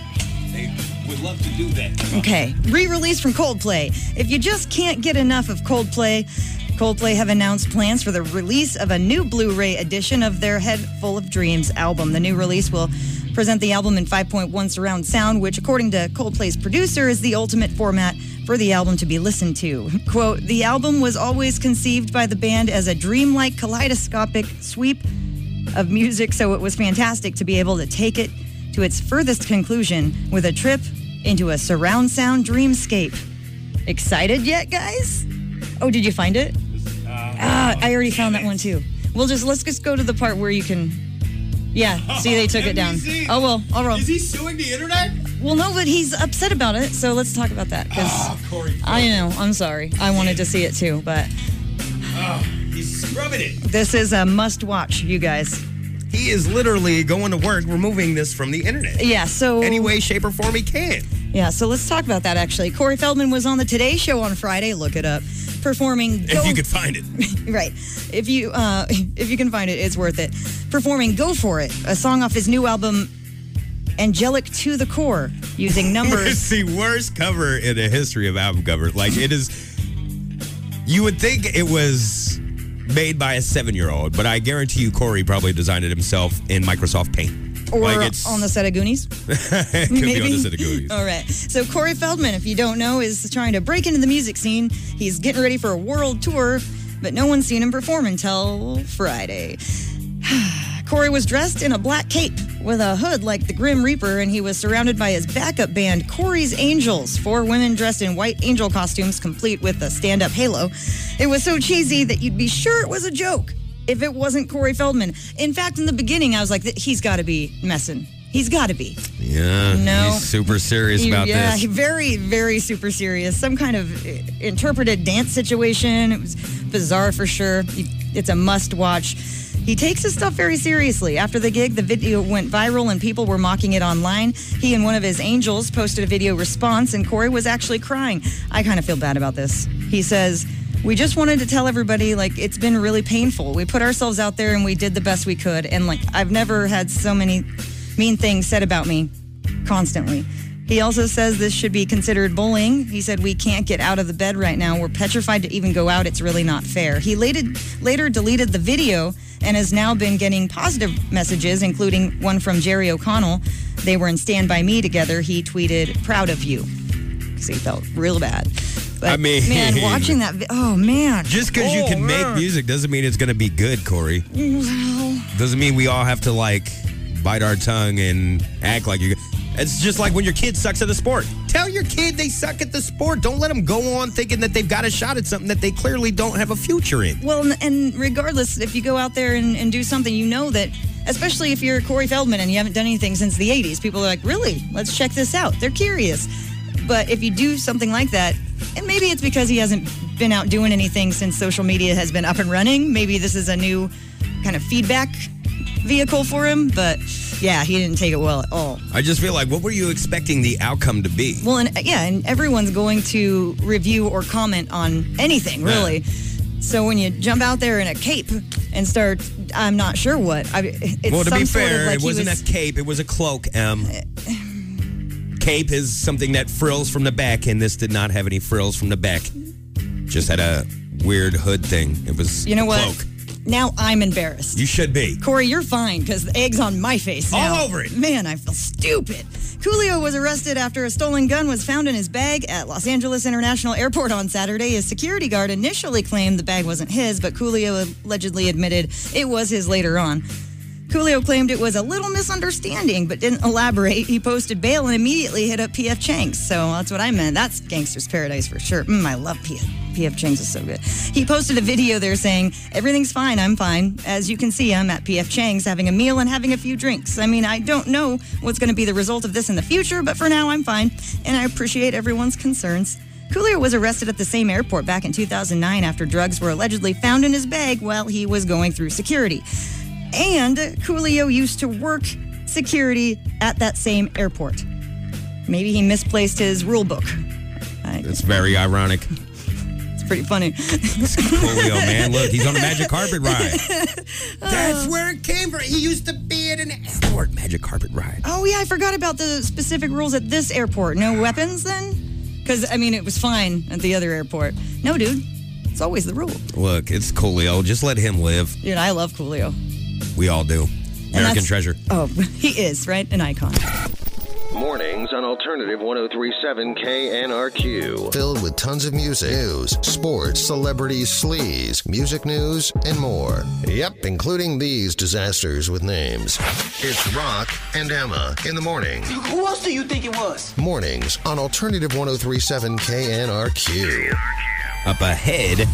[SPEAKER 7] They would love to do that.
[SPEAKER 8] Okay. Re-release from Coldplay. If you just can't get enough of Coldplay, Coldplay have announced plans for the release of a new Blu-ray edition of their Head Full of Dreams album. The new release will present the album in five point one surround sound, which, according to Coldplay's producer, is the ultimate format for the album to be listened to. Quote, the album was always conceived by the band as a dreamlike kaleidoscopic sweep of music, so it was fantastic to be able to take it to its furthest conclusion with a trip into a surround sound dreamscape. Excited yet, guys? Oh, did you find it? Ah, I already found that one too. We'll just, let's just go to the part where you can, yeah, see they took it down. Oh, well, all right.
[SPEAKER 7] Is he suing the internet?
[SPEAKER 8] Well, no, but he's upset about it, so let's talk about that.
[SPEAKER 7] Oh, Corey.
[SPEAKER 8] I know, I'm sorry. I wanted to see it too, but
[SPEAKER 7] Oh, he's scrubbing it.
[SPEAKER 8] this is a must watch, you guys.
[SPEAKER 7] He is literally going to work removing this from the internet.
[SPEAKER 8] Yeah, so...
[SPEAKER 7] Any way, shape, or form he can.
[SPEAKER 8] Yeah, so let's talk about that, actually. Corey Feldman was on the Today Show on Friday. Look it up. Performing...
[SPEAKER 7] If you could find it.
[SPEAKER 8] Right. If you uh, if you can find it, it's worth it. Performing Go For It, a song off his new album, Angelic to the Core, using numbers...
[SPEAKER 7] It's the worst cover in the history of album cover. Like, it is... You would think it was made by a seven-year-old, but I guarantee you Corey probably designed it himself in Microsoft Paint.
[SPEAKER 8] Or
[SPEAKER 7] like it's,
[SPEAKER 8] on the set of Goonies.
[SPEAKER 7] it could
[SPEAKER 8] Maybe.
[SPEAKER 7] be on the set of Goonies.
[SPEAKER 8] All right. So Corey Feldman, if you don't know, is trying to break into the music scene. He's getting ready for a world tour, but no one's seen him perform until Friday. Corey was dressed in a black cape with a hood like the Grim Reaper, and he was surrounded by his backup band, Corey's Angels, four women dressed in white angel costumes, complete with a stand-up halo. It was so cheesy that you'd be sure it was a joke if it wasn't Corey Feldman. In fact, in the beginning, I was like, he's got to be messing. He's got to be.
[SPEAKER 7] Yeah,
[SPEAKER 8] No.
[SPEAKER 7] he's super serious about
[SPEAKER 8] yeah,
[SPEAKER 7] this.
[SPEAKER 8] he very, very super serious. Some kind of uh, interpreted dance situation. It was bizarre for sure. It's a must watch. He takes his stuff very seriously. After the gig, the video went viral and people were mocking it online. He and one of his angels posted a video response, and Corey was actually crying. I kind of feel bad about this. He says, we just wanted to tell everybody, like, it's been really painful. We put ourselves out there and we did the best we could. And, like, I've never had so many mean things said about me constantly. He also says this should be considered bullying. He said, we can't get out of the bed right now. We're petrified to even go out. It's really not fair. He later, later deleted the video and has now been getting positive messages, including one from Jerry O'Connell. They were in Stand By Me together. He tweeted, proud of you, because he felt real bad. But,
[SPEAKER 7] I mean,
[SPEAKER 8] man, watching that, vi- oh, man.
[SPEAKER 7] Just because you
[SPEAKER 8] Oh,
[SPEAKER 7] can
[SPEAKER 8] man.
[SPEAKER 7] make music doesn't mean it's going to be good, Corey.
[SPEAKER 8] Well,
[SPEAKER 7] Doesn't mean we all have to, like, bite our tongue and act like you. It's just like when your kid sucks at a sport. Tell your kid they suck at the sport. Don't let them go on thinking that they've got a shot at something that they clearly don't have a future in.
[SPEAKER 8] Well, and- and regardless, if you go out there and, and do something, you know that, especially if you're Corey Feldman and you haven't done anything since the eighties, people are like, really? Let's check this out. They're curious. But if you do something like that, and maybe it's because he hasn't been out doing anything since social media has been up and running. Maybe this is a new kind of feedback vehicle for him, but yeah, he didn't take it well at all.
[SPEAKER 7] I just feel like, what were you expecting the outcome to be?
[SPEAKER 8] Well, and yeah, and everyone's going to review or comment on anything, really. Yeah. So when you jump out there in a cape and start, I'm not sure what. I, it's
[SPEAKER 7] well, to
[SPEAKER 8] some
[SPEAKER 7] be
[SPEAKER 8] sort
[SPEAKER 7] fair,
[SPEAKER 8] of like
[SPEAKER 7] it wasn't
[SPEAKER 8] was,
[SPEAKER 7] a cape, it was a cloak, Em. Cape is something that frills from the back, and this did not have any frills from the back. Just had a weird hood thing. It was
[SPEAKER 8] you know
[SPEAKER 7] a
[SPEAKER 8] what?
[SPEAKER 7] cloak.
[SPEAKER 8] Now I'm embarrassed.
[SPEAKER 7] You should be.
[SPEAKER 8] Corey, you're fine because the egg's on my face now.
[SPEAKER 7] All over it.
[SPEAKER 8] Man, I feel stupid. Coolio was arrested after a stolen gun was found in his bag at Los Angeles International Airport on Saturday. His security guard initially claimed the bag wasn't his, but Coolio allegedly admitted it was his later on. Coolio claimed it was a little misunderstanding, but didn't elaborate. He posted bail and immediately hit up P F Chang's. So that's what I meant. That's gangster's paradise for sure. Mm, I love P F. P F Chang's is so good. He posted a video there saying, everything's fine, I'm fine. As you can see, I'm at P F Chang's having a meal and having a few drinks. I mean, I don't know what's going to be the result of this in the future, but for now, I'm fine. And I appreciate everyone's concerns. Coolio was arrested at the same airport back in two thousand nine after drugs were allegedly found in his bag while he was going through security. And Coolio used to work security at that same airport. Maybe he misplaced his rule book.
[SPEAKER 7] It's very ironic.
[SPEAKER 8] It's pretty funny.
[SPEAKER 7] It's Coolio, man. Look, he's on a magic carpet ride. That's where it came from. He used to be at an airport magic carpet ride.
[SPEAKER 8] Oh, yeah, I forgot about the specific rules at this airport. No weapons, then? Because, I mean, it was fine at the other airport. No, dude. It's always the rule.
[SPEAKER 7] Look, it's Coolio. Just let him live.
[SPEAKER 8] Dude, I love Coolio.
[SPEAKER 7] We all do. American treasure.
[SPEAKER 8] Oh, he is, right? An icon.
[SPEAKER 3] Mornings on Alternative ten thirty-seven K N R Q.
[SPEAKER 1] Filled with tons of music, news, sports, celebrities, sleaze, music news, and more. Yep, including these disasters with names. It's Rock and Emma in the morning.
[SPEAKER 6] Who else do you think it was?
[SPEAKER 1] Mornings on Alternative ten thirty-seven K N R Q.
[SPEAKER 7] Up ahead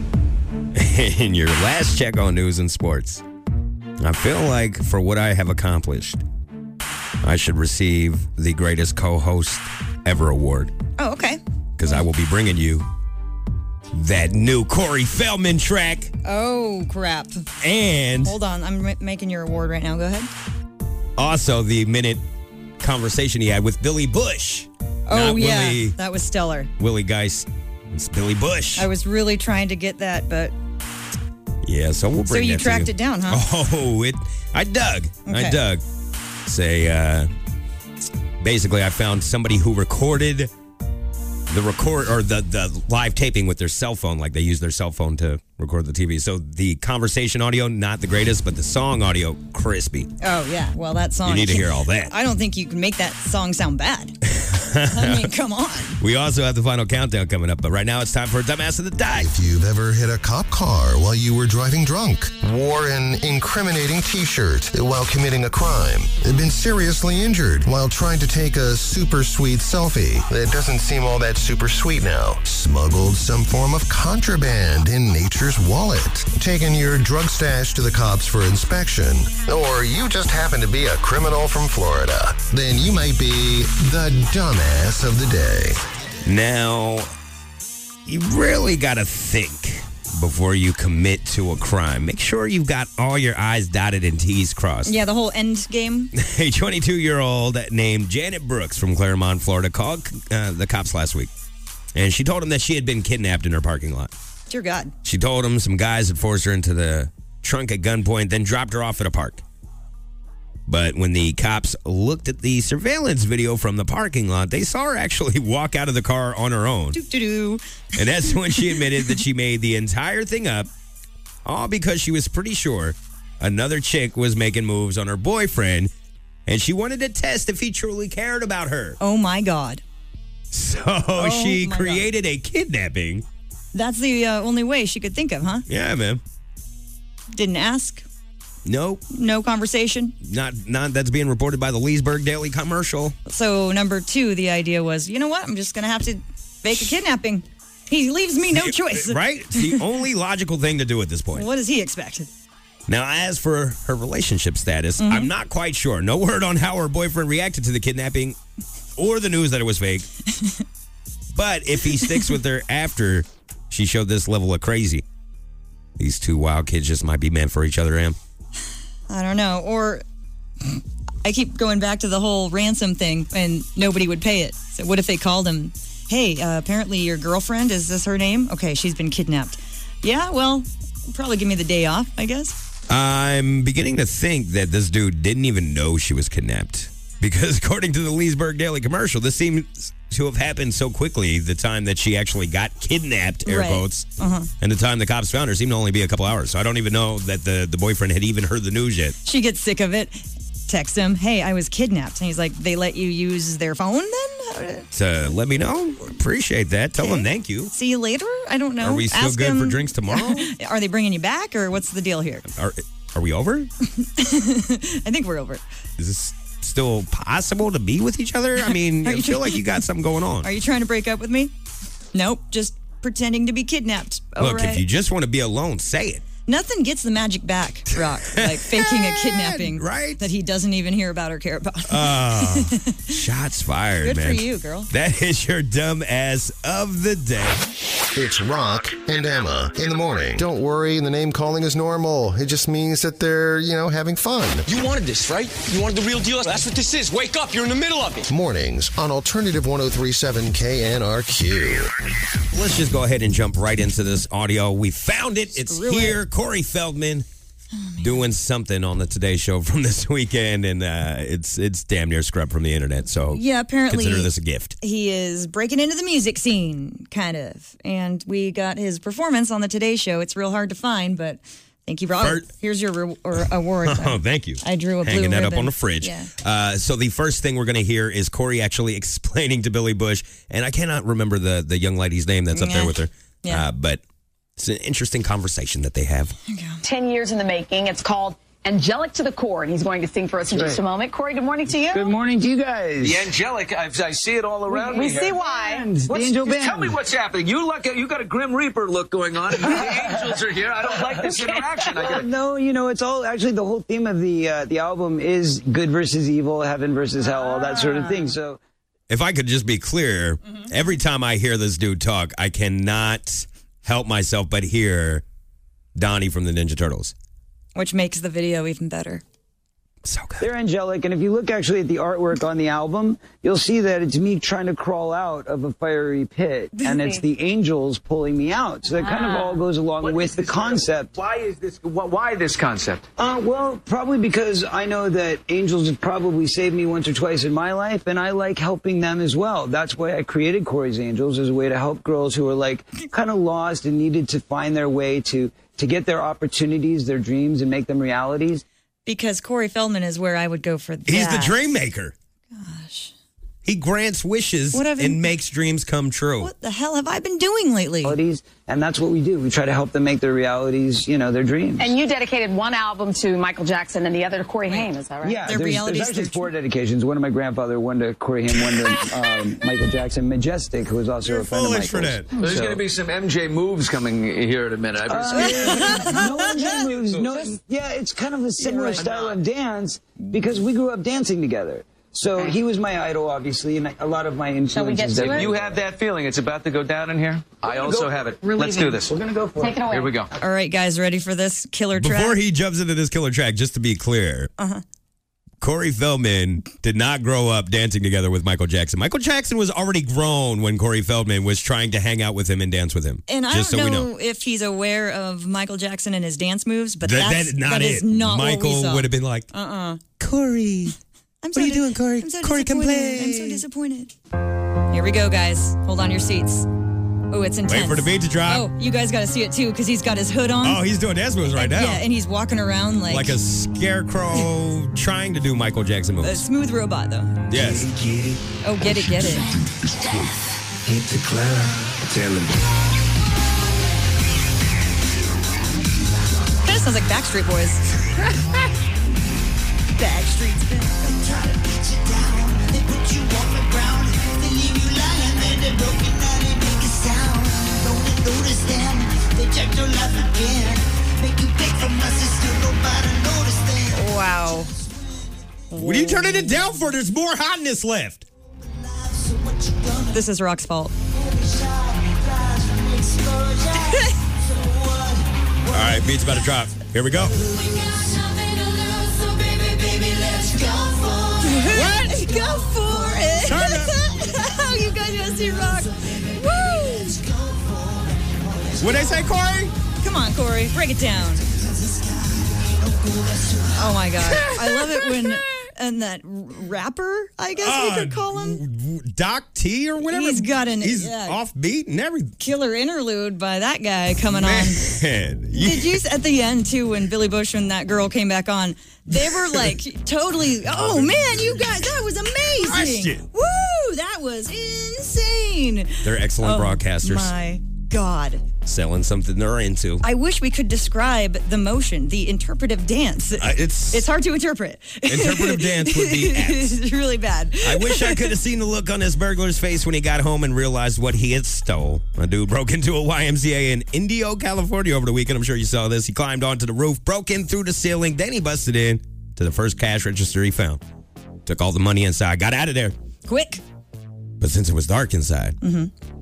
[SPEAKER 7] in your last check on news and sports. I feel like for what I have accomplished, I should receive the greatest co-host ever award.
[SPEAKER 8] Oh, okay.
[SPEAKER 7] Because I will be bringing you that new Corey Feldman track.
[SPEAKER 8] Oh, crap.
[SPEAKER 7] And...
[SPEAKER 8] Hold on. I'm m- making your award right now. Go ahead.
[SPEAKER 7] Also, the minute conversation he had with Billy Bush.
[SPEAKER 8] Oh,
[SPEAKER 7] Not
[SPEAKER 8] yeah.
[SPEAKER 7] Willie,
[SPEAKER 8] that was stellar.
[SPEAKER 7] Willie Geist. It's Billy Bush.
[SPEAKER 8] I was really trying to get that, but...
[SPEAKER 7] Yeah, so we'll bring
[SPEAKER 8] So you
[SPEAKER 7] that to
[SPEAKER 8] tracked
[SPEAKER 7] you.
[SPEAKER 8] it down, huh?
[SPEAKER 7] Oh, it. I dug.
[SPEAKER 8] Okay.
[SPEAKER 7] I dug. Say, uh, basically, I found somebody who recorded the record or the, the live taping with their cell phone, like they use their cell phone to record the T V. So the conversation audio, not the greatest, but the song audio, crispy.
[SPEAKER 8] Oh, yeah. Well, that song...
[SPEAKER 7] You need to hear all that.
[SPEAKER 8] I don't think you can make that song sound bad. I mean, come on.
[SPEAKER 7] We also have the final countdown coming up, but right now it's time for a Dumbass of the Day.
[SPEAKER 1] If you've ever hit a cop car while you were driving drunk, wore an incriminating t-shirt while committing a crime, been seriously injured while trying to take a super sweet selfie that doesn't seem all that super sweet now, smuggled some form of contraband in nature's wallet, taken your drug stash to the cops for inspection, or you just happen to be a criminal from Florida, then you might be the dumbass of the day.
[SPEAKER 7] Now, you really got to think before you commit to a crime. Make sure you've got all your I's dotted and T's crossed.
[SPEAKER 8] Yeah, the whole end game.
[SPEAKER 7] A twenty-two-year-old named Janet Brooks from Claremont, Florida, called uh, the cops last week. And she told them that she had been kidnapped in her parking lot.
[SPEAKER 8] Dear God.
[SPEAKER 7] She told them some guys had forced her into the trunk at gunpoint, then dropped her off at a park. But when the cops looked at the surveillance video from the parking lot, they saw her actually walk out of the car on her own.
[SPEAKER 8] Doo-doo-doo.
[SPEAKER 7] And that's when she admitted that she made the entire thing up, all because she was pretty sure another chick was making moves on her boyfriend, and she wanted to test if he truly cared about her.
[SPEAKER 8] Oh, my God.
[SPEAKER 7] So
[SPEAKER 8] oh
[SPEAKER 7] she created God. a kidnapping.
[SPEAKER 8] That's the uh, only way she could think of, huh?
[SPEAKER 7] Yeah, man.
[SPEAKER 8] Didn't ask?
[SPEAKER 7] Nope.
[SPEAKER 8] No conversation?
[SPEAKER 7] Not not that's being reported by the Leesburg Daily Commercial.
[SPEAKER 8] So number two, the idea was, you know what? I'm just going to have to fake a kidnapping. He leaves me no choice.
[SPEAKER 7] Right? It's the only logical thing to do at this point.
[SPEAKER 8] What does he expect?
[SPEAKER 7] Now, as for her relationship status, mm-hmm. I'm not quite sure. No word on how her boyfriend reacted to the kidnapping or the news that it was fake. But if he sticks with her after she showed this level of crazy. These two wild kids just might be meant for each other, Em.
[SPEAKER 8] I don't know. Or I keep going back to the whole ransom thing and nobody would pay it. So what if they called him, hey, uh, apparently your girlfriend, is this her name? Okay, she's been kidnapped. Yeah, well, probably give me the day off, I guess.
[SPEAKER 7] I'm beginning to think that this dude didn't even know she was kidnapped. Because according to the Leesburg Daily Commercial, this seems to have happened so quickly, the time that she actually got kidnapped, air
[SPEAKER 8] Right.
[SPEAKER 7] quotes,
[SPEAKER 8] Uh-huh.
[SPEAKER 7] and the time the cops found her seemed to only be a couple hours. So I don't even know that the, the boyfriend had even heard the news yet.
[SPEAKER 8] She gets sick of it. Text him, hey, I was kidnapped. And he's like, they let you use their phone then?
[SPEAKER 7] So let me know. Appreciate that. Tell them thank you.
[SPEAKER 8] See you later? I don't know.
[SPEAKER 7] Are we still
[SPEAKER 8] Ask
[SPEAKER 7] good
[SPEAKER 8] him-
[SPEAKER 7] for drinks tomorrow?
[SPEAKER 8] Are they bringing you back or what's the deal here?
[SPEAKER 7] Are, are we over?
[SPEAKER 8] I think we're over.
[SPEAKER 7] Is this still possible to be with each other? I mean,
[SPEAKER 8] Are
[SPEAKER 7] I
[SPEAKER 8] you-
[SPEAKER 7] feel like you got something going on.
[SPEAKER 8] Are you trying to break up with me? Nope, just pretending to be kidnapped. All
[SPEAKER 7] Look,
[SPEAKER 8] right.
[SPEAKER 7] if you just want to be alone, say it.
[SPEAKER 8] Nothing gets the magic back, Rock. Like faking a kidnapping
[SPEAKER 7] right?
[SPEAKER 8] that he doesn't even hear about or care about.
[SPEAKER 7] Oh, shots fired,
[SPEAKER 8] Good
[SPEAKER 7] man.
[SPEAKER 8] for you, girl.
[SPEAKER 7] That is your dumb ass of the day.
[SPEAKER 1] It's Rock and Emma in the morning. Don't worry, the name calling is normal. It just means that they're, you know, having fun.
[SPEAKER 6] You wanted this, right? You wanted the real deal? That's what this is. Wake up. You're in the middle of it.
[SPEAKER 1] Mornings on Alternative one oh three point seven K N R Q.
[SPEAKER 7] Let's just go ahead and jump right into this audio. We found it. It's
[SPEAKER 8] Screw
[SPEAKER 7] here. Corey Feldman doing something on the Today Show from this weekend, and uh, it's it's damn near scrubbed from the internet. So
[SPEAKER 8] Yeah, apparently
[SPEAKER 7] consider this a gift.
[SPEAKER 8] he is breaking into the music scene, kind of. And we got his performance on the Today Show. It's real hard to find, but thank you, Rob.
[SPEAKER 7] Bert.
[SPEAKER 8] Here's your re- or award.
[SPEAKER 7] Oh, thank you.
[SPEAKER 8] I drew a blue
[SPEAKER 7] Hanging that up
[SPEAKER 8] ribbon.
[SPEAKER 7] on the fridge.
[SPEAKER 8] Yeah.
[SPEAKER 7] Uh, so the first thing we're going to hear is Corey actually explaining to Billy Bush, and I cannot remember the, the young lady's name that's up there
[SPEAKER 8] Yeah.
[SPEAKER 7] with her,
[SPEAKER 8] Yeah.
[SPEAKER 7] uh, but it's an interesting conversation that they have.
[SPEAKER 16] Ten years in the making. It's called Angelic to the Core, and he's going to sing for us in just a moment. Corey, good morning to you.
[SPEAKER 17] Good morning to you guys.
[SPEAKER 6] The angelic, I, I see it all around
[SPEAKER 16] We
[SPEAKER 6] me.
[SPEAKER 16] see
[SPEAKER 6] here.
[SPEAKER 16] why.
[SPEAKER 17] The
[SPEAKER 6] What's-
[SPEAKER 17] angel
[SPEAKER 6] just
[SPEAKER 17] band.
[SPEAKER 6] Tell me what's happening. You look, you got a Grim Reaper look going on. And the angels are here. I don't like this interaction. I
[SPEAKER 17] Well,
[SPEAKER 6] gotta,
[SPEAKER 17] no, you know, it's all actually the whole theme of the uh, the album is good versus evil, heaven versus hell, all that sort of thing. So
[SPEAKER 7] If I could just be clear, every time I hear this dude talk, I cannot help myself but hear Donnie from the Ninja Turtles.
[SPEAKER 8] Which makes the video even better.
[SPEAKER 7] So good.
[SPEAKER 17] they're angelic, and if you look actually at the artwork on the album, you'll see that it's me trying to crawl out of a fiery pit, and it's the angels pulling me out. So that kind of all goes along with the concept.
[SPEAKER 6] why is this? wh- Why this concept?
[SPEAKER 17] Uh, well, probably because I know that angels have probably saved me once or twice in my life, and I like helping them as well. That's why I created Corey's Angels, as a way to help girls who are like kind of lost and needed to find their way to to get their opportunities, their dreams, and make them realities.
[SPEAKER 8] Because Corey Feldman is where I would go for that.
[SPEAKER 7] He's the dream maker. Gosh. He grants wishes
[SPEAKER 8] What have
[SPEAKER 7] and
[SPEAKER 8] you-
[SPEAKER 7] makes dreams come true.
[SPEAKER 8] What the hell have I been doing lately?
[SPEAKER 17] Realities, and that's what we do. We try to help them make their realities, you know, their dreams.
[SPEAKER 16] And you dedicated one album to Michael Jackson and the other to Corey Haim, is that right?
[SPEAKER 17] Yeah,
[SPEAKER 8] Their
[SPEAKER 17] there's,
[SPEAKER 8] realities,
[SPEAKER 17] there's actually
[SPEAKER 8] their-
[SPEAKER 17] four dedications. One to my grandfather, one to Corey Haim, one to um, Michael Jackson. Majestic, who was also
[SPEAKER 7] You're
[SPEAKER 17] a friend of
[SPEAKER 7] foolish
[SPEAKER 17] Michael's.
[SPEAKER 7] for that.
[SPEAKER 6] There's
[SPEAKER 17] So-
[SPEAKER 6] going to be some M J moves coming here in a minute. I've
[SPEAKER 17] Uh, no M J moves. No, yeah, it's kind of a similar style of dance because we grew up dancing together. So he was my idol, obviously, and a lot of my influences.
[SPEAKER 16] Shall we get to
[SPEAKER 17] that-
[SPEAKER 16] it?
[SPEAKER 6] You have that feeling it's about to go down in here? I also
[SPEAKER 17] go-
[SPEAKER 6] have it.
[SPEAKER 16] We're
[SPEAKER 6] Let's
[SPEAKER 16] leaving.
[SPEAKER 6] do this.
[SPEAKER 17] We're gonna go for
[SPEAKER 16] Take
[SPEAKER 17] it.
[SPEAKER 16] it away.
[SPEAKER 6] Here we go.
[SPEAKER 8] All right, guys, ready for this killer track?
[SPEAKER 7] Before he jumps into this killer track, just to be clear,
[SPEAKER 8] Uh-huh.
[SPEAKER 7] Corey Feldman did not grow up dancing together with Michael Jackson. Michael Jackson was already grown when Corey Feldman was trying to hang out with him and dance with him.
[SPEAKER 8] And I
[SPEAKER 7] just
[SPEAKER 8] don't
[SPEAKER 7] so
[SPEAKER 8] know,
[SPEAKER 7] we know.
[SPEAKER 8] if he's aware of Michael Jackson and his dance moves, but
[SPEAKER 7] That,
[SPEAKER 8] that's
[SPEAKER 7] that not
[SPEAKER 8] that
[SPEAKER 7] it.
[SPEAKER 8] is not
[SPEAKER 7] Michael
[SPEAKER 8] what we saw.
[SPEAKER 7] would have been like,
[SPEAKER 8] Uh-uh.
[SPEAKER 7] Corey,
[SPEAKER 8] I'm
[SPEAKER 7] what are you doing, Corey?
[SPEAKER 8] I'm so
[SPEAKER 7] Corey, come
[SPEAKER 8] disappointed.
[SPEAKER 7] play.
[SPEAKER 8] I'm so disappointed. Here we go, guys. Hold on your seats. Oh, it's intense.
[SPEAKER 7] Wait for the beat to drop.
[SPEAKER 8] Oh, you guys got to see it too, because he's got his hood on.
[SPEAKER 7] Oh, he's doing dance moves right now.
[SPEAKER 8] Yeah, and he's walking around like,
[SPEAKER 7] Like a scarecrow trying to do Michael Jackson
[SPEAKER 8] a
[SPEAKER 7] moves.
[SPEAKER 8] smooth robot, though.
[SPEAKER 7] Yes.
[SPEAKER 8] Oh, get it, get it. Kind of sounds like Backstreet Boys. Backstreet's back. Wow.
[SPEAKER 7] What are you turning it down for? There's more hotness left.
[SPEAKER 8] This is Rock's fault.
[SPEAKER 7] Beat's about to drop. Here we go.
[SPEAKER 8] What? Go for it. Oh, you guys just see rock. Woo!
[SPEAKER 7] What'd I say, Corey?
[SPEAKER 8] Come on, Corey. Break it down. Oh, my God. I love it when... And that rapper, I guess uh, we could call him.
[SPEAKER 7] Doc T or whatever.
[SPEAKER 8] He's got an
[SPEAKER 7] He's
[SPEAKER 8] yeah,
[SPEAKER 7] offbeat and everything.
[SPEAKER 8] Killer interlude by that guy coming
[SPEAKER 7] Man.
[SPEAKER 8] on.
[SPEAKER 7] Yeah.
[SPEAKER 8] Did you, at the end, too, when Billy Bush and that girl came back on, they were like totally, oh, man, you guys, that was amazing. Woo, that was insane.
[SPEAKER 7] They're excellent
[SPEAKER 8] oh,
[SPEAKER 7] broadcasters.
[SPEAKER 8] My God.
[SPEAKER 7] Selling something they're into.
[SPEAKER 8] I wish we could describe the motion, the interpretive dance.
[SPEAKER 7] Uh, it's
[SPEAKER 8] it's hard to interpret.
[SPEAKER 7] Interpretive dance would be
[SPEAKER 8] It's really bad.
[SPEAKER 7] I wish I could have seen the look on this burglar's face when he got home and realized what he had stole. A dude broke into a Y M C A in Indio, California over the weekend. I'm sure you saw this. He climbed onto the roof, broke in through the ceiling, then he busted in to the first cash register he found. Took all the money inside, got out of there.
[SPEAKER 8] Quick.
[SPEAKER 7] But since it was dark inside,
[SPEAKER 8] mm-hmm.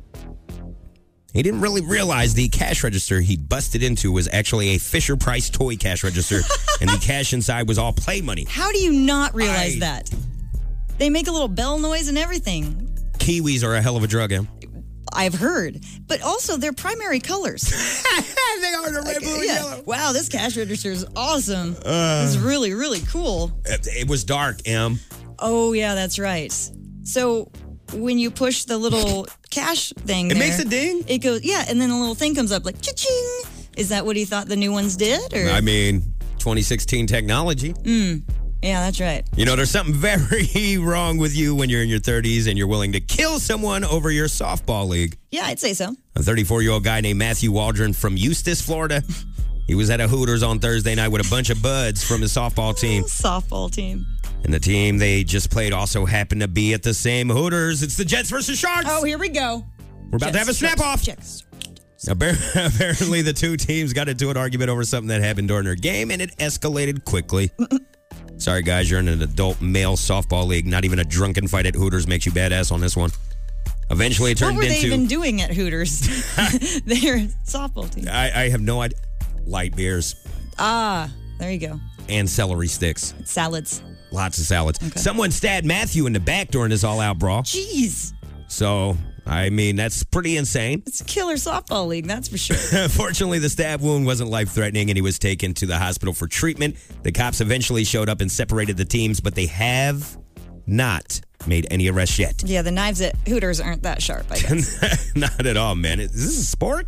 [SPEAKER 7] he didn't really realize the cash register he busted into was actually a Fisher-Price toy cash register, and the cash inside was all play money.
[SPEAKER 8] How do you not realize
[SPEAKER 7] I,
[SPEAKER 8] that? They make a little bell noise and everything.
[SPEAKER 7] Kiwis are a hell of a drug, Em.
[SPEAKER 8] I've heard. But also, their primary colors.
[SPEAKER 7] They are the red,
[SPEAKER 8] okay,
[SPEAKER 7] blue, and
[SPEAKER 8] yeah.
[SPEAKER 7] yellow.
[SPEAKER 8] Wow, this cash register is awesome.
[SPEAKER 7] Uh,
[SPEAKER 8] it's really, really cool.
[SPEAKER 7] It, it was dark, Em.
[SPEAKER 8] Oh, yeah, that's right. So... when you push the little cash thing,
[SPEAKER 7] it
[SPEAKER 8] there,
[SPEAKER 7] makes a ding.
[SPEAKER 8] It goes, yeah, and then a little thing comes up like cha-ching. Is that what he thought the new ones did? Or
[SPEAKER 7] I mean, twenty sixteen technology.
[SPEAKER 8] Mm, yeah, that's right.
[SPEAKER 7] You know, there's something very wrong with you when you're in your thirties and you're willing to kill someone over your softball league.
[SPEAKER 8] Yeah, I'd say so.
[SPEAKER 7] A thirty-four-year-old guy named Matthew Waldron from Eustis, Florida. He was at a Hooters on Thursday night with a bunch of buds from his softball team.
[SPEAKER 8] Oh, softball team.
[SPEAKER 7] And the team they just played also happened to be at the same Hooters. It's the Jets versus Sharks.
[SPEAKER 8] Oh, here we go.
[SPEAKER 7] We're about
[SPEAKER 8] Jets,
[SPEAKER 7] to have a snap-off.
[SPEAKER 8] Jets.
[SPEAKER 7] Apparently, the two teams got into an argument over something that happened during their game, and it escalated quickly. Sorry, guys, you're in an adult male softball league. Not even a drunken fight at Hooters makes you badass on this one. Eventually, it turned
[SPEAKER 8] into... What were
[SPEAKER 7] into...
[SPEAKER 8] they even doing at Hooters? Their softball team.
[SPEAKER 7] I, I have no idea. Light beers.
[SPEAKER 8] Ah, there you go.
[SPEAKER 7] And celery sticks.
[SPEAKER 8] Salads.
[SPEAKER 7] Lots of salads.
[SPEAKER 8] Okay.
[SPEAKER 7] Someone stabbed Matthew in the back during this all-out brawl.
[SPEAKER 8] Jeez.
[SPEAKER 7] So, I mean, that's pretty insane.
[SPEAKER 8] It's a killer softball league, that's for sure.
[SPEAKER 7] Fortunately, the stab wound wasn't life-threatening, and he was taken to the hospital for treatment. The cops eventually showed up and separated the teams, but they have not made any arrests yet.
[SPEAKER 8] Yeah, the knives at Hooters aren't that sharp, I guess.
[SPEAKER 7] Not at all, man. Is this a spork?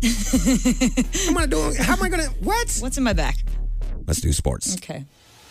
[SPEAKER 7] How am I doing? How am I going to... What?
[SPEAKER 8] What's in my back?
[SPEAKER 7] Let's do sports.
[SPEAKER 8] Okay.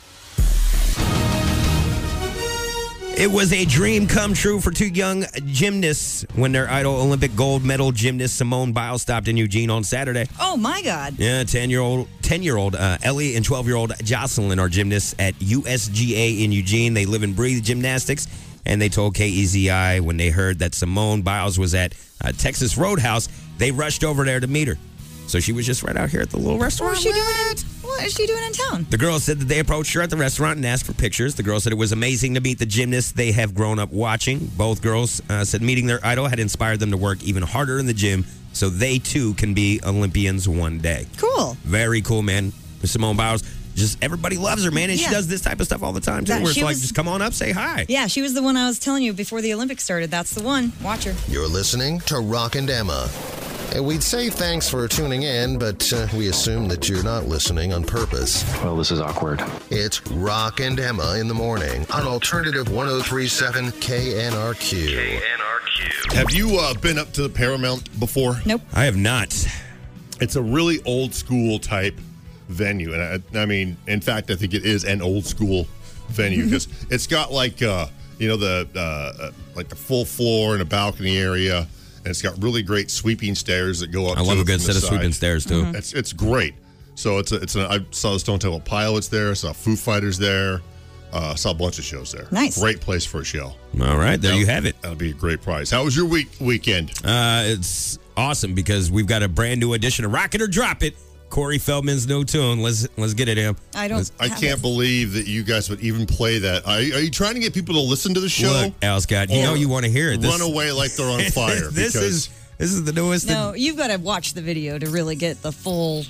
[SPEAKER 7] It was a dream come true for two young gymnasts when their idol Olympic gold medal gymnast Simone Biles stopped in Eugene on Saturday.
[SPEAKER 8] Oh, my God.
[SPEAKER 7] Yeah, ten-year-old ten-year-old uh, Ellie and twelve-year-old Jocelyn are gymnasts at U S G A in Eugene. They live and breathe gymnastics, and they told K E Z I when they heard that Simone Biles was at uh, Texas Roadhouse, they rushed over there to meet her. So she was just right out here at the little restaurant.
[SPEAKER 8] What is she doing in, what is she doing in town?
[SPEAKER 7] The girl said that they approached her at the restaurant and asked for pictures. The girl said it was amazing to meet the gymnasts they have grown up watching. Both girls uh, said meeting their idol had inspired them to work even harder in the gym so they too can be Olympians one day.
[SPEAKER 8] Cool.
[SPEAKER 7] Very cool, man. Simone Biles, just everybody loves her, man, and
[SPEAKER 8] yeah.
[SPEAKER 7] she does this type of stuff all the time too,
[SPEAKER 8] that,
[SPEAKER 7] where it's like,
[SPEAKER 8] was,
[SPEAKER 7] just come on up, say hi.
[SPEAKER 8] Yeah, she was the one I was telling you before the Olympics started. That's the one. Watch her.
[SPEAKER 1] You're listening to Rock and Emma. And we'd say thanks for tuning in, but uh, we assume that you're not listening on purpose.
[SPEAKER 15] Well, this is awkward.
[SPEAKER 1] It's Rock and Emma in the morning on Alternative one oh three point seven K N R Q.
[SPEAKER 3] K N R Q.
[SPEAKER 18] Have you uh, been up to the Paramount before?
[SPEAKER 8] Nope.
[SPEAKER 7] I have not.
[SPEAKER 18] It's a really old school type venue. And I, I mean, in fact, I think it is an old school venue because it's got like, uh, you know, the uh, like the full floor and a balcony area. And it's got really great sweeping stairs that go up.
[SPEAKER 7] I love
[SPEAKER 18] to
[SPEAKER 7] a good set of
[SPEAKER 18] side.
[SPEAKER 7] sweeping stairs too.
[SPEAKER 18] Mm-hmm. It's it's great. So it's a, it's a, I saw the Stone Temple Pilots there. I saw Foo Fighters there. Uh, I saw a bunch of shows there.
[SPEAKER 8] Nice,
[SPEAKER 18] great place for a show.
[SPEAKER 7] All right, there
[SPEAKER 18] that'll,
[SPEAKER 7] you have it.
[SPEAKER 18] That'll be a great prize. How was your week weekend?
[SPEAKER 7] Uh, it's awesome because we've got a brand new edition of Rock It or Drop It. Corey Feldman's new tune. Let's let's get it, Em.
[SPEAKER 8] I don't.
[SPEAKER 18] I can't it. believe that you guys would even play that. Are, are you trying to get people to listen to the show?
[SPEAKER 7] Look, Al Scott, you know you want to hear it.
[SPEAKER 18] This, run away like they're on fire.
[SPEAKER 7] this
[SPEAKER 18] because
[SPEAKER 7] is this is the newest.
[SPEAKER 8] No, you've got to watch the video to really get the full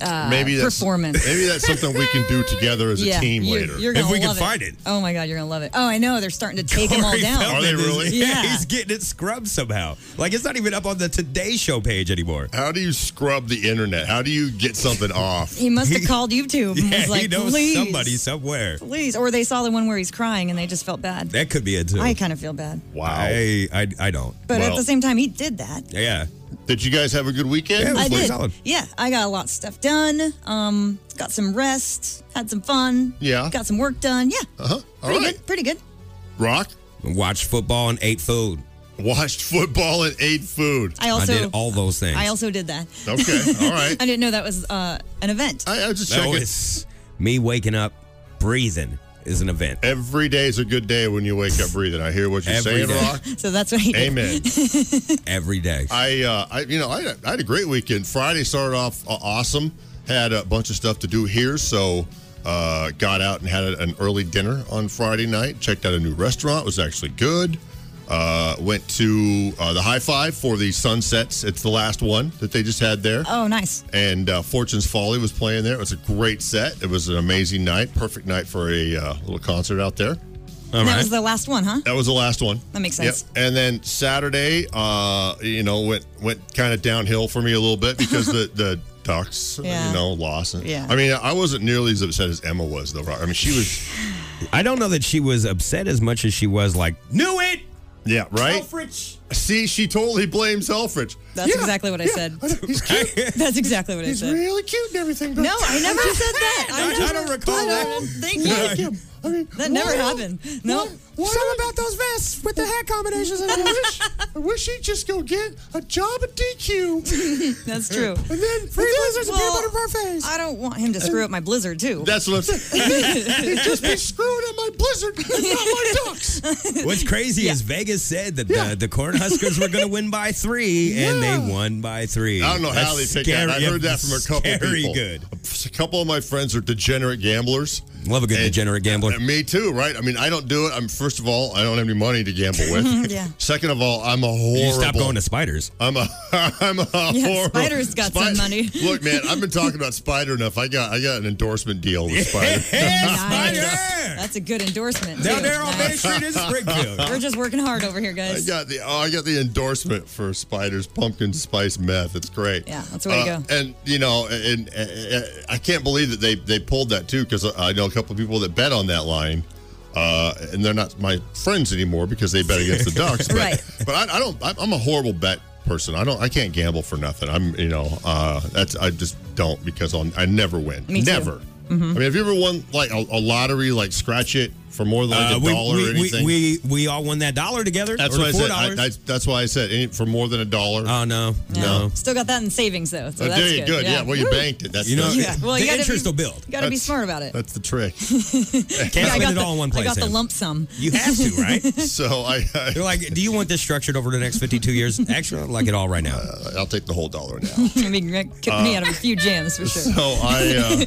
[SPEAKER 8] uh,
[SPEAKER 18] maybe that's,
[SPEAKER 8] performance.
[SPEAKER 18] Maybe that's something we can do together as a
[SPEAKER 8] yeah,
[SPEAKER 18] team
[SPEAKER 8] you're,
[SPEAKER 18] later.
[SPEAKER 8] You're gonna
[SPEAKER 7] if we
[SPEAKER 8] love
[SPEAKER 7] can find it.
[SPEAKER 8] Oh my God, you're gonna love it. Oh, I know. They're starting to take them all
[SPEAKER 7] Corey
[SPEAKER 8] down.
[SPEAKER 7] Feldman
[SPEAKER 18] Are they
[SPEAKER 7] is-
[SPEAKER 18] really?
[SPEAKER 7] Yeah.
[SPEAKER 8] Yeah.
[SPEAKER 7] He's getting it scrubbed somehow. Like, it's not even up on the Today Show page anymore.
[SPEAKER 18] How do you scrub the internet? How do you get something off?
[SPEAKER 8] He must have called YouTube and
[SPEAKER 7] Yeah,
[SPEAKER 8] was like,
[SPEAKER 7] he knows
[SPEAKER 8] please,
[SPEAKER 7] somebody somewhere.
[SPEAKER 8] please. Or they saw the one where he's crying and they just felt bad.
[SPEAKER 7] That could be it, too.
[SPEAKER 8] I kind of feel bad.
[SPEAKER 18] Wow.
[SPEAKER 7] I, I, I don't.
[SPEAKER 8] But at
[SPEAKER 18] Well-
[SPEAKER 8] the same time, he did that.
[SPEAKER 7] Yeah.
[SPEAKER 18] Did you guys have a good weekend?
[SPEAKER 7] Yeah, it was
[SPEAKER 8] I
[SPEAKER 7] pretty
[SPEAKER 8] did.
[SPEAKER 7] solid.
[SPEAKER 8] Yeah, I got a lot of stuff done. Um, got some rest, had some fun.
[SPEAKER 18] Yeah.
[SPEAKER 8] Got some work done. Yeah.
[SPEAKER 18] Uh-huh. All
[SPEAKER 8] Pretty
[SPEAKER 18] right.
[SPEAKER 8] good. Pretty good.
[SPEAKER 18] Rock?
[SPEAKER 7] Watched football and ate food.
[SPEAKER 18] Watched football and ate food.
[SPEAKER 8] I also
[SPEAKER 7] I did all those things.
[SPEAKER 8] I also did that.
[SPEAKER 18] Okay. All right.
[SPEAKER 8] I didn't know that was uh, an event.
[SPEAKER 18] I, I was just
[SPEAKER 7] No,
[SPEAKER 18] checking.
[SPEAKER 7] it's me waking up, breathing is an event.
[SPEAKER 18] Every day is a good day when you wake up breathing. I hear what you're
[SPEAKER 7] Every
[SPEAKER 18] saying,
[SPEAKER 7] day.
[SPEAKER 18] Rock.
[SPEAKER 8] So that's what he did.
[SPEAKER 18] Amen.
[SPEAKER 7] Every day.
[SPEAKER 18] I, uh, I, you know, I, I had a great weekend. Friday started off uh, awesome. Had a bunch of stuff to do here, so uh, got out and had a, an early dinner on Friday night. Checked out a new restaurant. It was actually good. Uh, went to uh, the High Five for the Sunsets. It's the last one that they just had there.
[SPEAKER 8] Oh, nice.
[SPEAKER 18] And uh, Fortune's Folly was playing there. It was a great set. It was an amazing night. Perfect night for a uh, little concert out there.
[SPEAKER 7] All
[SPEAKER 8] And that
[SPEAKER 7] right.
[SPEAKER 8] was the last one, huh?
[SPEAKER 18] That was the last one.
[SPEAKER 8] That makes sense.
[SPEAKER 18] Yep. And then Saturday, uh, you know, went went kind of downhill for me a little bit because the the Ducks,
[SPEAKER 8] Yeah.
[SPEAKER 18] you know, lost.
[SPEAKER 8] Yeah.
[SPEAKER 18] I mean, I wasn't nearly as upset as Emma was, though. I mean, she was.
[SPEAKER 7] I don't know that she was upset as much as she was like, knew it!
[SPEAKER 18] Yeah, right.
[SPEAKER 7] Selfridge.
[SPEAKER 18] See, she totally blames Selfridge.
[SPEAKER 8] That's
[SPEAKER 18] Yeah,
[SPEAKER 8] exactly what I
[SPEAKER 18] yeah,
[SPEAKER 8] said.
[SPEAKER 18] I know, he's cute.
[SPEAKER 8] That's exactly what I
[SPEAKER 18] He's
[SPEAKER 8] said.
[SPEAKER 18] really cute and everything. But
[SPEAKER 8] No, I never said that.
[SPEAKER 7] I- I
[SPEAKER 8] never-
[SPEAKER 7] don't recall
[SPEAKER 8] I
[SPEAKER 7] that.
[SPEAKER 8] don't think
[SPEAKER 18] I
[SPEAKER 8] you.
[SPEAKER 18] like him. I mean,
[SPEAKER 8] That never
[SPEAKER 18] why-
[SPEAKER 8] happened. No.
[SPEAKER 18] Why, Something about those vests with the hat combinations. I wish, I wish he'd just go get a job at D Q.
[SPEAKER 8] That's true.
[SPEAKER 18] And then free blizzards and peanut butter parfaits.
[SPEAKER 8] I don't want him to screw up my blizzard, too.
[SPEAKER 18] That's what I'm saying. He'd just be screwing up my blizzard and not my ducks.
[SPEAKER 7] What's crazy is Vegas said that the, the Cornhuskers were going to win by three, and they won by three.
[SPEAKER 18] I don't know how they
[SPEAKER 7] That's
[SPEAKER 18] picked that. I
[SPEAKER 7] scary-
[SPEAKER 18] heard that from a couple
[SPEAKER 7] scary
[SPEAKER 18] people.
[SPEAKER 7] good.
[SPEAKER 18] A couple of my friends are degenerate gamblers.
[SPEAKER 7] Love a good
[SPEAKER 18] And-
[SPEAKER 7] degenerate gambler.
[SPEAKER 18] Uh, me too, right? I mean, I don't do it. I'm first of all, I don't have any money to gamble with.
[SPEAKER 8] Yeah.
[SPEAKER 18] Second of all, I'm a horrible.
[SPEAKER 7] You stop going to Spiders.
[SPEAKER 18] I'm a I'm a
[SPEAKER 8] Yeah,
[SPEAKER 18] horrible.
[SPEAKER 8] Spider's got some money.
[SPEAKER 18] Look, man, I've been talking about Spider enough. I got I got an endorsement deal with Spider.
[SPEAKER 8] Nice. That's a good endorsement,
[SPEAKER 7] Down
[SPEAKER 8] too.
[SPEAKER 7] there on Main
[SPEAKER 8] Nice.
[SPEAKER 7] Street in Springfield.
[SPEAKER 8] We're just working hard over here,
[SPEAKER 18] I
[SPEAKER 8] guys.
[SPEAKER 18] got the oh, I got the endorsement for Spider's pumpkin spice meth. It's great.
[SPEAKER 8] Yeah, that's the way to
[SPEAKER 18] Uh,
[SPEAKER 8] go.
[SPEAKER 18] And you know, and, and, and I can't believe that they they pulled that too, because I know a couple of people that bet on that line, uh, and they're not my friends anymore because they bet against the Ducks. But,
[SPEAKER 8] Right.
[SPEAKER 18] But I, I don't. I'm a horrible bet person. I don't. I can't gamble for nothing. I'm. You know. Uh, that's. I just don't because I'll, I never win.
[SPEAKER 8] Me too.
[SPEAKER 18] Never. I mean, have you ever won like a, a lottery, like scratch it for more than like
[SPEAKER 7] Uh,
[SPEAKER 18] a
[SPEAKER 7] we,
[SPEAKER 18] dollar
[SPEAKER 7] we,
[SPEAKER 18] or anything?
[SPEAKER 7] we, we, we all won that dollar together.
[SPEAKER 18] That's
[SPEAKER 7] or
[SPEAKER 18] what I
[SPEAKER 7] the
[SPEAKER 18] said.
[SPEAKER 7] four
[SPEAKER 18] I,
[SPEAKER 7] dollars.
[SPEAKER 18] I, that's why I said any, for more than a dollar.
[SPEAKER 7] Oh, no.
[SPEAKER 8] Yeah.
[SPEAKER 7] No.
[SPEAKER 8] Still got that in savings, though. So
[SPEAKER 18] Oh,
[SPEAKER 8] that's
[SPEAKER 18] there you
[SPEAKER 8] good.
[SPEAKER 18] good. Yeah.
[SPEAKER 8] Yeah.
[SPEAKER 18] Well, you
[SPEAKER 8] Woo.
[SPEAKER 18] banked it. That's
[SPEAKER 7] You know,
[SPEAKER 18] the,
[SPEAKER 8] Yeah. Well,
[SPEAKER 7] the
[SPEAKER 8] you gotta
[SPEAKER 7] interest
[SPEAKER 8] be-
[SPEAKER 7] will build.
[SPEAKER 8] You got to be
[SPEAKER 18] That's-
[SPEAKER 8] smart about it.
[SPEAKER 18] That's the trick.
[SPEAKER 7] Can't
[SPEAKER 8] I
[SPEAKER 7] spend
[SPEAKER 8] got
[SPEAKER 7] it
[SPEAKER 8] the,
[SPEAKER 7] all in one place.
[SPEAKER 8] I got the
[SPEAKER 7] Sam.
[SPEAKER 8] lump sum.
[SPEAKER 7] You have to, right?
[SPEAKER 18] So I, I
[SPEAKER 7] They're like, do you want this structured over the next fifty-two years? Actually, I'd like it all right now.
[SPEAKER 18] uh, I'll take the whole dollar now.
[SPEAKER 8] I mean, that kicked me out of a few jams for sure.
[SPEAKER 18] So I,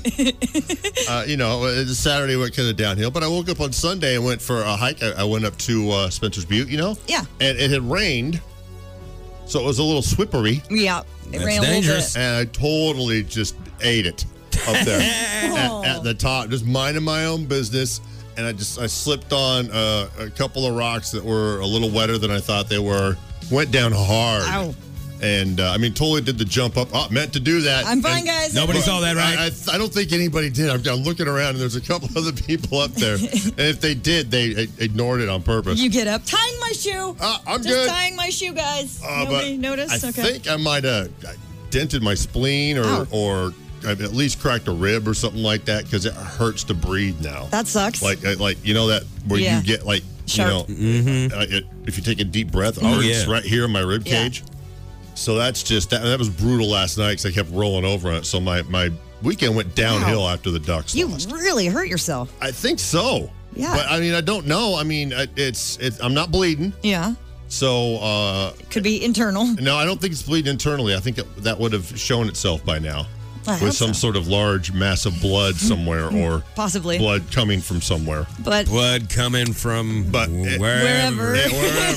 [SPEAKER 18] uh, uh, you know, uh, Saturday went kind of downhill, but I woke up on Sunday and went for a hike. I, I went up to uh, Spencer's Butte, you know?
[SPEAKER 8] Yeah.
[SPEAKER 18] And it had rained, so it was a little slippery,
[SPEAKER 8] Yeah. It
[SPEAKER 7] That's
[SPEAKER 8] rained a
[SPEAKER 7] dangerous.
[SPEAKER 8] little
[SPEAKER 18] and I totally just ate it up there
[SPEAKER 8] Oh.
[SPEAKER 18] at, at the top, just minding my own business. And I just I slipped on uh, a couple of rocks that were a little wetter than I thought they were. Went down hard.
[SPEAKER 8] Ow.
[SPEAKER 18] And uh, I mean, totally did the jump up. Oh, meant to do that.
[SPEAKER 8] I'm fine,
[SPEAKER 18] And-
[SPEAKER 8] guys.
[SPEAKER 7] Nobody saw that, right?
[SPEAKER 18] I, I, I don't think anybody did. I'm, I'm looking around, and there's a couple other people up there. And if they did, they uh, ignored it on purpose.
[SPEAKER 8] You get up, tying my shoe.
[SPEAKER 18] Uh, I'm
[SPEAKER 8] Just
[SPEAKER 18] good.
[SPEAKER 8] tying my shoe, guys.
[SPEAKER 18] Uh,
[SPEAKER 8] Nobody
[SPEAKER 18] but
[SPEAKER 8] noticed?
[SPEAKER 18] I
[SPEAKER 8] Okay.
[SPEAKER 18] think I might have dented my spleen, or
[SPEAKER 8] Ow.
[SPEAKER 18] or I've at least cracked a rib or something like that, because it hurts to breathe now.
[SPEAKER 8] That sucks.
[SPEAKER 18] Like uh, like you know that where
[SPEAKER 8] Yeah.
[SPEAKER 18] you get like
[SPEAKER 8] Sharp.
[SPEAKER 18] you know uh, it, if you take a deep breath, it
[SPEAKER 7] Oh,
[SPEAKER 18] hurts
[SPEAKER 7] yeah.
[SPEAKER 18] right here in my rib
[SPEAKER 8] Yeah.
[SPEAKER 18] cage. So that's just that, that was brutal last night because I kept rolling over on it. So my my weekend went downhill
[SPEAKER 8] Wow.
[SPEAKER 18] after the Ducks
[SPEAKER 8] You
[SPEAKER 18] lost.
[SPEAKER 8] really hurt yourself.
[SPEAKER 18] I think so.
[SPEAKER 8] Yeah.
[SPEAKER 18] But I mean, I don't know. I mean, I- it's it's I'm not bleeding.
[SPEAKER 8] Yeah.
[SPEAKER 18] So uh
[SPEAKER 8] Could be internal.
[SPEAKER 18] no, I don't think it's bleeding internally. I think it, that would have shown itself by now.
[SPEAKER 8] I hope
[SPEAKER 18] with some
[SPEAKER 8] so.
[SPEAKER 18] sort of large mass of blood somewhere, or
[SPEAKER 8] Possibly.
[SPEAKER 18] blood coming from somewhere.
[SPEAKER 8] But
[SPEAKER 7] blood coming from
[SPEAKER 18] but
[SPEAKER 7] wherever.
[SPEAKER 8] Wherever.
[SPEAKER 18] Yeah,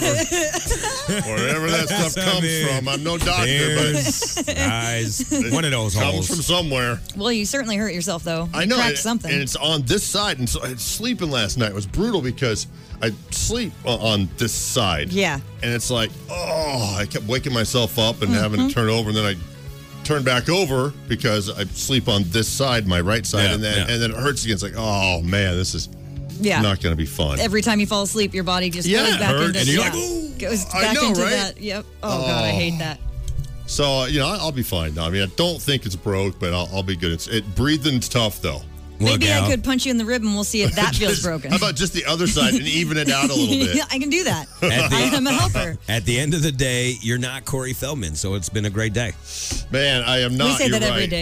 [SPEAKER 18] wherever. Wherever that stuff
[SPEAKER 7] I
[SPEAKER 18] comes
[SPEAKER 7] mean,
[SPEAKER 18] from. I'm no doctor,
[SPEAKER 7] ears,
[SPEAKER 18] but
[SPEAKER 7] eyes, one of those
[SPEAKER 18] comes
[SPEAKER 7] holes.
[SPEAKER 18] from somewhere.
[SPEAKER 8] Well, you certainly hurt yourself, though. You
[SPEAKER 18] I know,
[SPEAKER 8] cracked
[SPEAKER 18] and,
[SPEAKER 8] something.
[SPEAKER 18] and it's on this side. And so I was sleeping last night. It was brutal because I sleep o- on this side.
[SPEAKER 8] Yeah.
[SPEAKER 18] And it's like, oh, I kept waking myself up and
[SPEAKER 8] Mm-hmm.
[SPEAKER 18] having to turn over, and then I turn back over because I sleep on this side, my right side,
[SPEAKER 7] Yeah,
[SPEAKER 18] and then
[SPEAKER 7] yeah.
[SPEAKER 18] and then it hurts again. It's like, oh man, this is
[SPEAKER 8] Yeah.
[SPEAKER 18] not going to be fun.
[SPEAKER 8] Every time you fall asleep, your body just
[SPEAKER 18] Yeah,
[SPEAKER 8] goes
[SPEAKER 18] it
[SPEAKER 8] back
[SPEAKER 18] hurts.
[SPEAKER 8] into
[SPEAKER 18] And you're
[SPEAKER 8] yeah,
[SPEAKER 18] like, ooh,
[SPEAKER 8] goes
[SPEAKER 18] I
[SPEAKER 8] back
[SPEAKER 18] know,
[SPEAKER 8] into
[SPEAKER 18] right?
[SPEAKER 8] that. Yep. Oh, God, I hate that.
[SPEAKER 18] So you know, I'll be fine. I mean, I don't think it's broke, but I'll, I'll be good. It's it breathing's tough though.
[SPEAKER 8] Maybe I could punch you in the rib and we'll see if that feels
[SPEAKER 18] Just-
[SPEAKER 8] broken.
[SPEAKER 18] How about just the other side and even it out a little bit?
[SPEAKER 8] Yeah, I can do that.
[SPEAKER 7] At
[SPEAKER 8] I
[SPEAKER 7] the,
[SPEAKER 8] am a helper.
[SPEAKER 7] at the end of the day, you're not Corey Feldman, so it's been a great day.
[SPEAKER 18] Man, I am not.
[SPEAKER 8] we say
[SPEAKER 18] you're
[SPEAKER 8] that every
[SPEAKER 18] right.
[SPEAKER 8] day,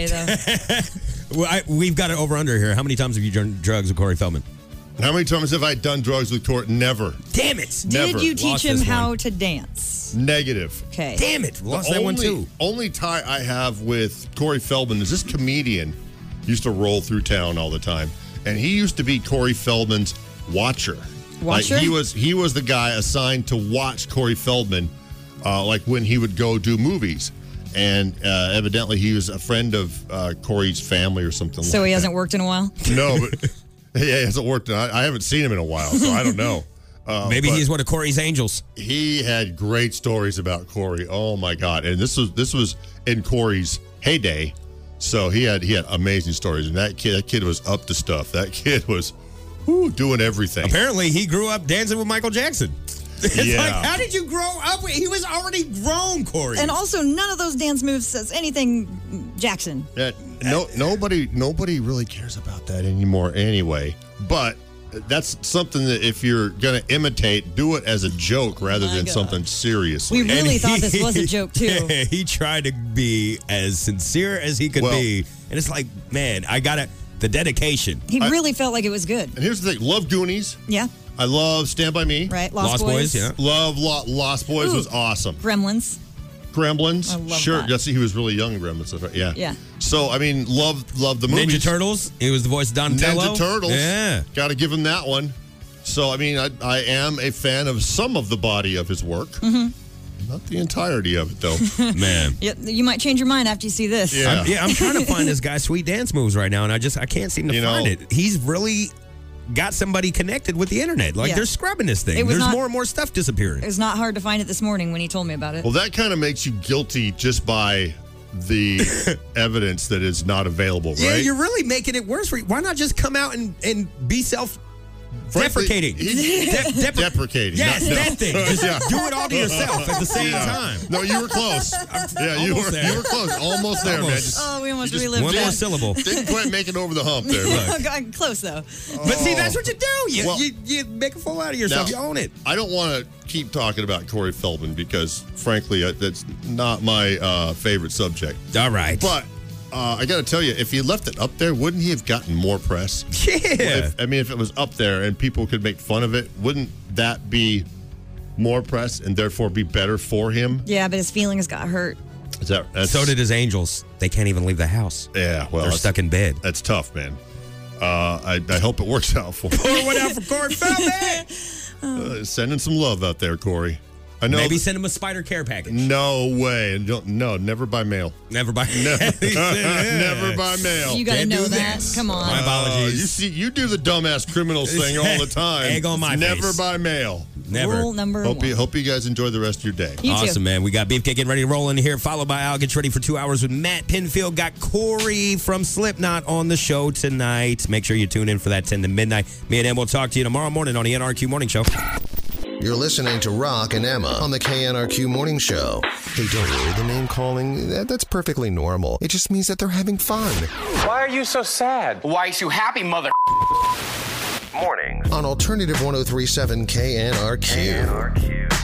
[SPEAKER 8] though.
[SPEAKER 7] Well, I, we've got it over under here. How many times have you done drugs with Corey Feldman?
[SPEAKER 18] How many times have I done drugs with Court? Never.
[SPEAKER 7] Damn it.
[SPEAKER 18] Never.
[SPEAKER 8] Did you teach
[SPEAKER 7] Lost
[SPEAKER 8] him
[SPEAKER 7] this
[SPEAKER 8] how
[SPEAKER 7] one.
[SPEAKER 8] to dance?
[SPEAKER 18] Negative.
[SPEAKER 8] Okay.
[SPEAKER 7] Damn it. Lost
[SPEAKER 18] the
[SPEAKER 7] that
[SPEAKER 18] only,
[SPEAKER 7] one too.
[SPEAKER 18] Only tie I have with Corey Feldman is this comedian used to roll through town all the time, and he used to be Corey Feldman's watcher.
[SPEAKER 8] Watcher?
[SPEAKER 18] Like he was he was the guy assigned to watch Corey Feldman, uh, like when he would go do movies. And uh, evidently he was a friend of uh, Corey's family or something.
[SPEAKER 8] So
[SPEAKER 18] like
[SPEAKER 8] he
[SPEAKER 18] that.
[SPEAKER 8] hasn't worked in a while?
[SPEAKER 18] No, but yeah, he hasn't worked. I, I haven't seen him in a while, so I don't know. Uh,
[SPEAKER 7] Maybe
[SPEAKER 18] but
[SPEAKER 7] he's one of Corey's angels.
[SPEAKER 18] He had great stories about Corey. Oh my God! And this was this was in Corey's heyday, so he had he had amazing stories. And that kid, that kid was up to stuff. That kid was whew, doing everything.
[SPEAKER 7] Apparently, he grew up dancing with Michael Jackson. It's
[SPEAKER 18] Yeah.
[SPEAKER 7] like, how did you grow up? with- He was already grown, Corey.
[SPEAKER 8] And also, none of those dance moves says anything Jackson.
[SPEAKER 18] That no nobody nobody really cares about that anymore anyway. But that's something that if you're gonna imitate, do it as a joke rather
[SPEAKER 8] My
[SPEAKER 18] than
[SPEAKER 8] God.
[SPEAKER 18] something seriously.
[SPEAKER 8] We really
[SPEAKER 7] And
[SPEAKER 8] thought this was a joke, too.
[SPEAKER 7] he tried to be as sincere as he could
[SPEAKER 18] Well-
[SPEAKER 7] be. And it's like, man, I got to, the dedication.
[SPEAKER 8] He
[SPEAKER 18] I-
[SPEAKER 8] really felt like it was good.
[SPEAKER 18] And here's the thing: love Goonies.
[SPEAKER 8] Yeah,
[SPEAKER 18] I love Stand by Me.
[SPEAKER 8] right. Lost,
[SPEAKER 7] Lost Boys, yeah.
[SPEAKER 18] Love Lo- Lost Boys
[SPEAKER 8] Ooh.
[SPEAKER 18] was awesome.
[SPEAKER 8] Gremlins.
[SPEAKER 18] Gremlins.
[SPEAKER 8] I love
[SPEAKER 18] sure.
[SPEAKER 8] that.
[SPEAKER 18] Yes, he was really young in Gremlins. that's right, Yeah.
[SPEAKER 8] Yeah.
[SPEAKER 18] So I mean, love love the movies.
[SPEAKER 7] Ninja Turtles. He was the voice of Donatello.
[SPEAKER 18] Ninja Turtles.
[SPEAKER 7] Yeah.
[SPEAKER 18] Got to give him that one. So I mean, I, I am a fan of some of the body of his work.
[SPEAKER 8] Mm-hmm.
[SPEAKER 18] Not the entirety of it, though.
[SPEAKER 7] Man.
[SPEAKER 8] Yeah, you might change your mind after you see this.
[SPEAKER 18] Yeah.
[SPEAKER 7] I'm, yeah, I'm trying to find this guy's sweet dance moves right now, and I just I can't seem to
[SPEAKER 18] You know-
[SPEAKER 7] find it. He's really got somebody connected with the internet. Like
[SPEAKER 8] Yeah.
[SPEAKER 7] they're scrubbing this thing.
[SPEAKER 8] It was
[SPEAKER 7] There's
[SPEAKER 8] not-
[SPEAKER 7] more and more stuff disappearing.
[SPEAKER 8] It was not hard to find it this morning when he told me about it.
[SPEAKER 18] Well, that kind of makes you guilty just by the evidence that is not available, right?
[SPEAKER 7] Yeah, you're really making it worse for you. Why not just come out and, and be self deprecating?
[SPEAKER 18] Frankly,
[SPEAKER 7] De- depre-
[SPEAKER 18] Deprecating.
[SPEAKER 7] Yes,
[SPEAKER 18] not- no.
[SPEAKER 7] that thing. Just
[SPEAKER 18] Yeah.
[SPEAKER 7] do it all to yourself at the same
[SPEAKER 18] Yeah.
[SPEAKER 7] time.
[SPEAKER 18] No, you were close. Yeah, you
[SPEAKER 7] Almost
[SPEAKER 18] were
[SPEAKER 7] there.
[SPEAKER 18] you were close. Almost there, man.
[SPEAKER 7] Almost.
[SPEAKER 18] Just
[SPEAKER 8] Oh, we almost
[SPEAKER 18] you just-
[SPEAKER 8] relived
[SPEAKER 7] One
[SPEAKER 8] that.
[SPEAKER 7] more syllable.
[SPEAKER 18] didn't quite make it over the hump there. Look.
[SPEAKER 8] God, close though.
[SPEAKER 7] But see, that's what you do. You,
[SPEAKER 18] Well-
[SPEAKER 7] you, you make a fool out of yourself.
[SPEAKER 18] Now,
[SPEAKER 7] you own it.
[SPEAKER 18] I don't want to keep talking about Corey Feldman because, frankly, uh, that's not my uh, favorite subject.
[SPEAKER 7] All right.
[SPEAKER 18] But uh, I got to tell you, if he left it up there, wouldn't he have gotten more press?
[SPEAKER 7] Yeah.
[SPEAKER 18] If, I mean, if it was up there and people could make fun of it, wouldn't that be more press and therefore be better for him?
[SPEAKER 8] Yeah, but his feelings got hurt.
[SPEAKER 18] Is that that's,
[SPEAKER 7] So did his angels. They can't even leave the house.
[SPEAKER 18] Yeah, well,
[SPEAKER 7] They're
[SPEAKER 18] that's,
[SPEAKER 7] stuck in bed.
[SPEAKER 18] that's tough, man. Uh, I, I hope it works out for him.
[SPEAKER 7] Pour one out for Corey Feldman.
[SPEAKER 18] Uh, sending some love out there, Corey. I know.
[SPEAKER 7] Maybe send him a spider care package.
[SPEAKER 18] No way. Don't, no, never by mail.
[SPEAKER 7] Never by
[SPEAKER 18] Never, never by mail.
[SPEAKER 8] You got to
[SPEAKER 7] Can't
[SPEAKER 8] know
[SPEAKER 7] do
[SPEAKER 8] that.
[SPEAKER 7] this.
[SPEAKER 8] Come on.
[SPEAKER 7] My apologies.
[SPEAKER 18] Uh, you see, you do the dumbass criminals thing all the time.
[SPEAKER 7] Egg on my
[SPEAKER 18] Never
[SPEAKER 7] face.
[SPEAKER 18] by mail.
[SPEAKER 7] Never.
[SPEAKER 8] Rule number
[SPEAKER 18] Hope
[SPEAKER 8] one.
[SPEAKER 18] you, hope you guys enjoy the rest of your day.
[SPEAKER 8] You too.
[SPEAKER 7] Awesome, man. We got Beefcake getting ready to roll in here, followed by Al Gets Ready for two hours with Matt Pinfield. Got Corey from Slipknot on the show tonight. Make sure you tune in for that ten to midnight. Me and Em will talk to you tomorrow morning on the N R Q Morning Show.
[SPEAKER 1] You're listening to Rock and Emma on the K N R Q Morning Show. Hey, don't worry, the name calling, that, that's perfectly normal. It just means that they're having fun.
[SPEAKER 10] Why are you so sad? Why are you happy, mother?
[SPEAKER 3] Mornings
[SPEAKER 1] On Alternative one oh three point seven K N R Q.
[SPEAKER 3] K N R Q.